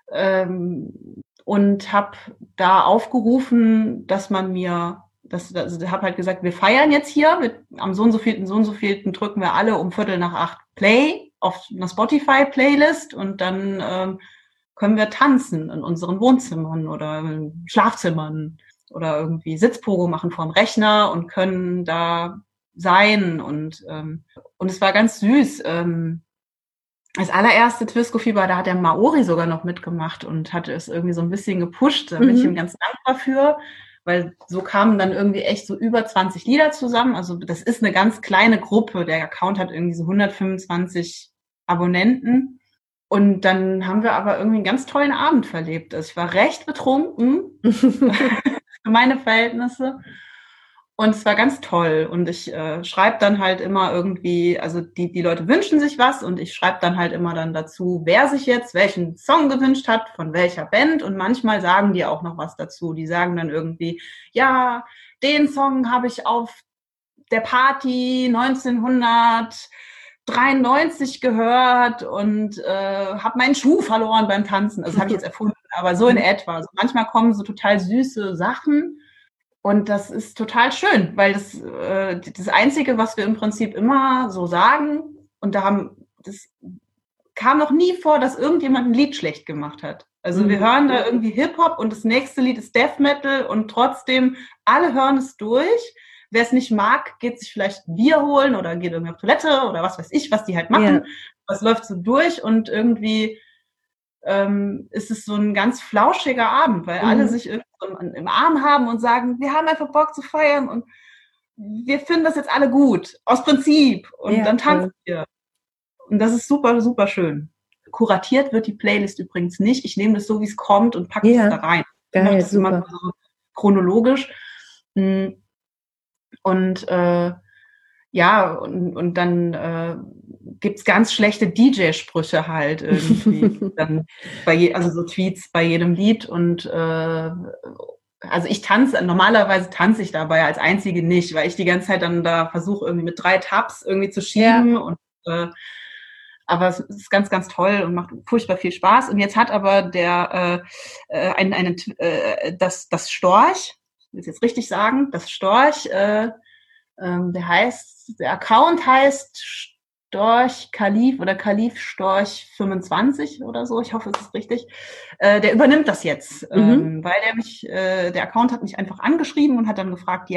und habe da aufgerufen, dass man mir also habe halt gesagt, wir feiern jetzt hier, am so und so vielten drücken wir alle um 7:45 Play auf einer Spotify-Playlist und dann können wir tanzen in unseren Wohnzimmern oder in Schlafzimmern oder irgendwie Sitzpogo machen vorm Rechner und können da sein und es war ganz süß. Das allererste Twisco-Fieber, da hat der Maori sogar noch mitgemacht und hatte es irgendwie so ein bisschen gepusht. Da bin ich ihm ganz dankbar für, weil so kamen dann irgendwie echt so über 20 Lieder zusammen. Also das ist eine ganz kleine Gruppe. Der Account hat irgendwie so 125 Abonnenten. Und dann haben wir aber irgendwie einen ganz tollen Abend verlebt. Also ich war recht betrunken für meine Verhältnisse. Und es war ganz toll. Und ich schreibe dann halt immer irgendwie, also die Leute wünschen sich was und ich schreibe dann halt immer dann dazu, wer sich jetzt welchen Song gewünscht hat, von welcher Band. Und manchmal sagen die auch noch was dazu. Die sagen dann irgendwie, ja, den Song habe ich auf der Party 1993 gehört und habe meinen Schuh verloren beim Tanzen. Also das habe ich jetzt erfunden, aber so in etwa. Also manchmal kommen so total süße Sachen. Und das ist total schön, weil das Einzige, was wir im Prinzip immer so sagen, und das kam noch nie vor, dass irgendjemand ein Lied schlecht gemacht hat. Also wir hören da irgendwie Hip-Hop und das nächste Lied ist Death Metal und trotzdem, alle hören es durch. Wer es nicht mag, geht sich vielleicht ein Bier holen oder geht irgendwie auf Toilette oder was weiß ich, was die halt machen. Das läuft so durch und irgendwie ist es so ein ganz flauschiger Abend, weil alle sich irgendwie im Arm haben und sagen, wir haben einfach Bock zu feiern und wir finden das jetzt alle gut, aus Prinzip. Und dann tanzen wir. Und das ist super, super schön. Kuratiert wird die Playlist übrigens nicht. Ich nehme das so, wie es kommt und packe es da rein. Ich mache das immer so chronologisch. Und und dann gibt's ganz schlechte DJ-Sprüche halt irgendwie. Dann also so Tweets bei jedem Lied und also normalerweise tanze ich dabei als Einzige nicht, weil ich die ganze Zeit dann da versuche, irgendwie mit 3 Tabs irgendwie zu schieben und aber es ist ganz, ganz toll und macht furchtbar viel Spaß. Und jetzt hat aber das Storch, ich will es jetzt richtig sagen, das Storch, der Account heißt Storch Kalif oder Kalif Storch 25 oder so, ich hoffe, es ist richtig. Der übernimmt das jetzt, weil der Account hat mich einfach angeschrieben und hat dann gefragt,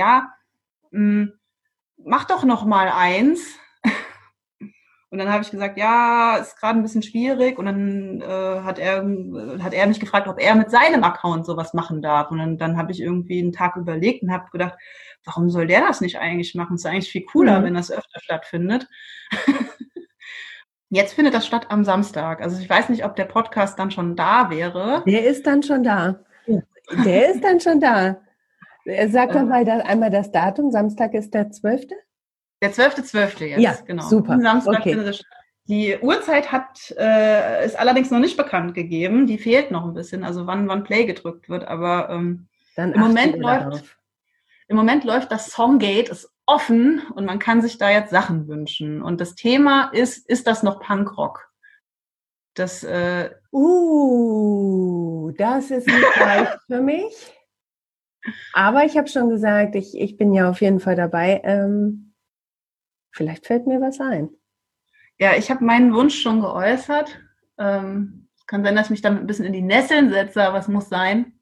mach doch noch mal eins. Und dann habe ich gesagt, ja, ist gerade ein bisschen schwierig. Und dann hat er mich gefragt, ob er mit seinem Account sowas machen darf. Und dann habe ich irgendwie einen Tag überlegt und habe gedacht, warum soll der das nicht eigentlich machen? Es ist eigentlich viel cooler, wenn das öfter stattfindet. Jetzt findet das statt am Samstag. Also ich weiß nicht, ob der Podcast dann schon da wäre. Der ist dann schon da. Der ist dann schon da. Sag doch mal einmal das Datum. Samstag ist der 12.? Der 12.12. jetzt, ja, genau. Super. Am Samstag okay. findet es statt. Die Uhrzeit ist allerdings noch nicht bekannt gegeben. Die fehlt noch ein bisschen, also wann Play gedrückt wird. Aber Dann im Moment achten wir darauf. Im Moment läuft das Songgate, ist offen und man kann sich da jetzt Sachen wünschen. Und das Thema ist das noch Punkrock? Das, das ist nicht leicht für mich. Aber ich habe schon gesagt, ich bin ja auf jeden Fall dabei. Vielleicht fällt mir was ein. ja, ich habe meinen Wunsch schon geäußert. Es kann sein, dass ich mich damit ein bisschen in die Nesseln setze, aber es muss sein.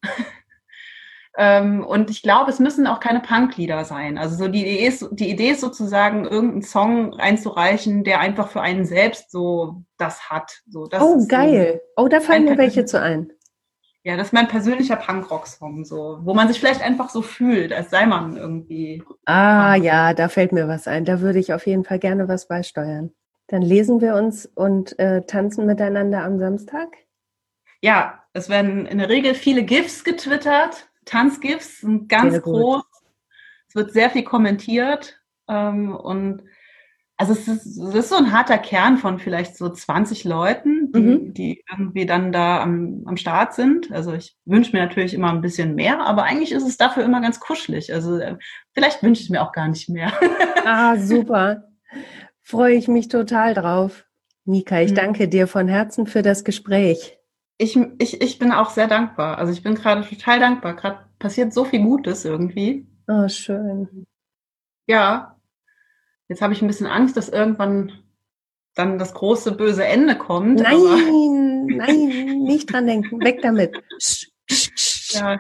Und ich glaube, es müssen auch keine Punklieder sein. Also so die Idee ist sozusagen, irgendeinen Song einzureichen, der einfach für einen selbst so das hat. So, das ist geil. So Da fallen mir welche zu ein. Ja, das ist mein persönlicher Punkrock-Song, so, wo man sich vielleicht einfach so fühlt, als sei man irgendwie. Ja, da fällt mir was ein. Da würde ich auf jeden Fall gerne was beisteuern. Dann lesen wir uns und tanzen miteinander am Samstag? Ja, es werden in der Regel viele GIFs getwittert, Tanzgifs sind ganz groß. Es wird sehr viel kommentiert. Und also es ist so ein harter Kern von vielleicht so 20 Leuten, die irgendwie dann da am Start sind. Also ich wünsche mir natürlich immer ein bisschen mehr, aber eigentlich ist es dafür immer ganz kuschelig. Also vielleicht wünsche ich mir auch gar nicht mehr. Super. Freue ich mich total drauf. Mika, ich danke dir von Herzen für das Gespräch. Ich bin auch sehr dankbar. Also ich bin gerade total dankbar. Gerade passiert so viel Gutes irgendwie. Oh, schön. Ja, jetzt habe ich ein bisschen Angst, dass irgendwann dann das große böse Ende kommt. Nein, nicht dran denken. Weg damit. Ja.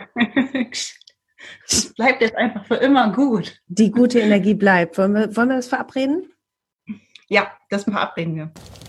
Es bleibt jetzt einfach für immer gut. Die gute Energie bleibt. Wollen wir das verabreden? Ja, das verabreden wir.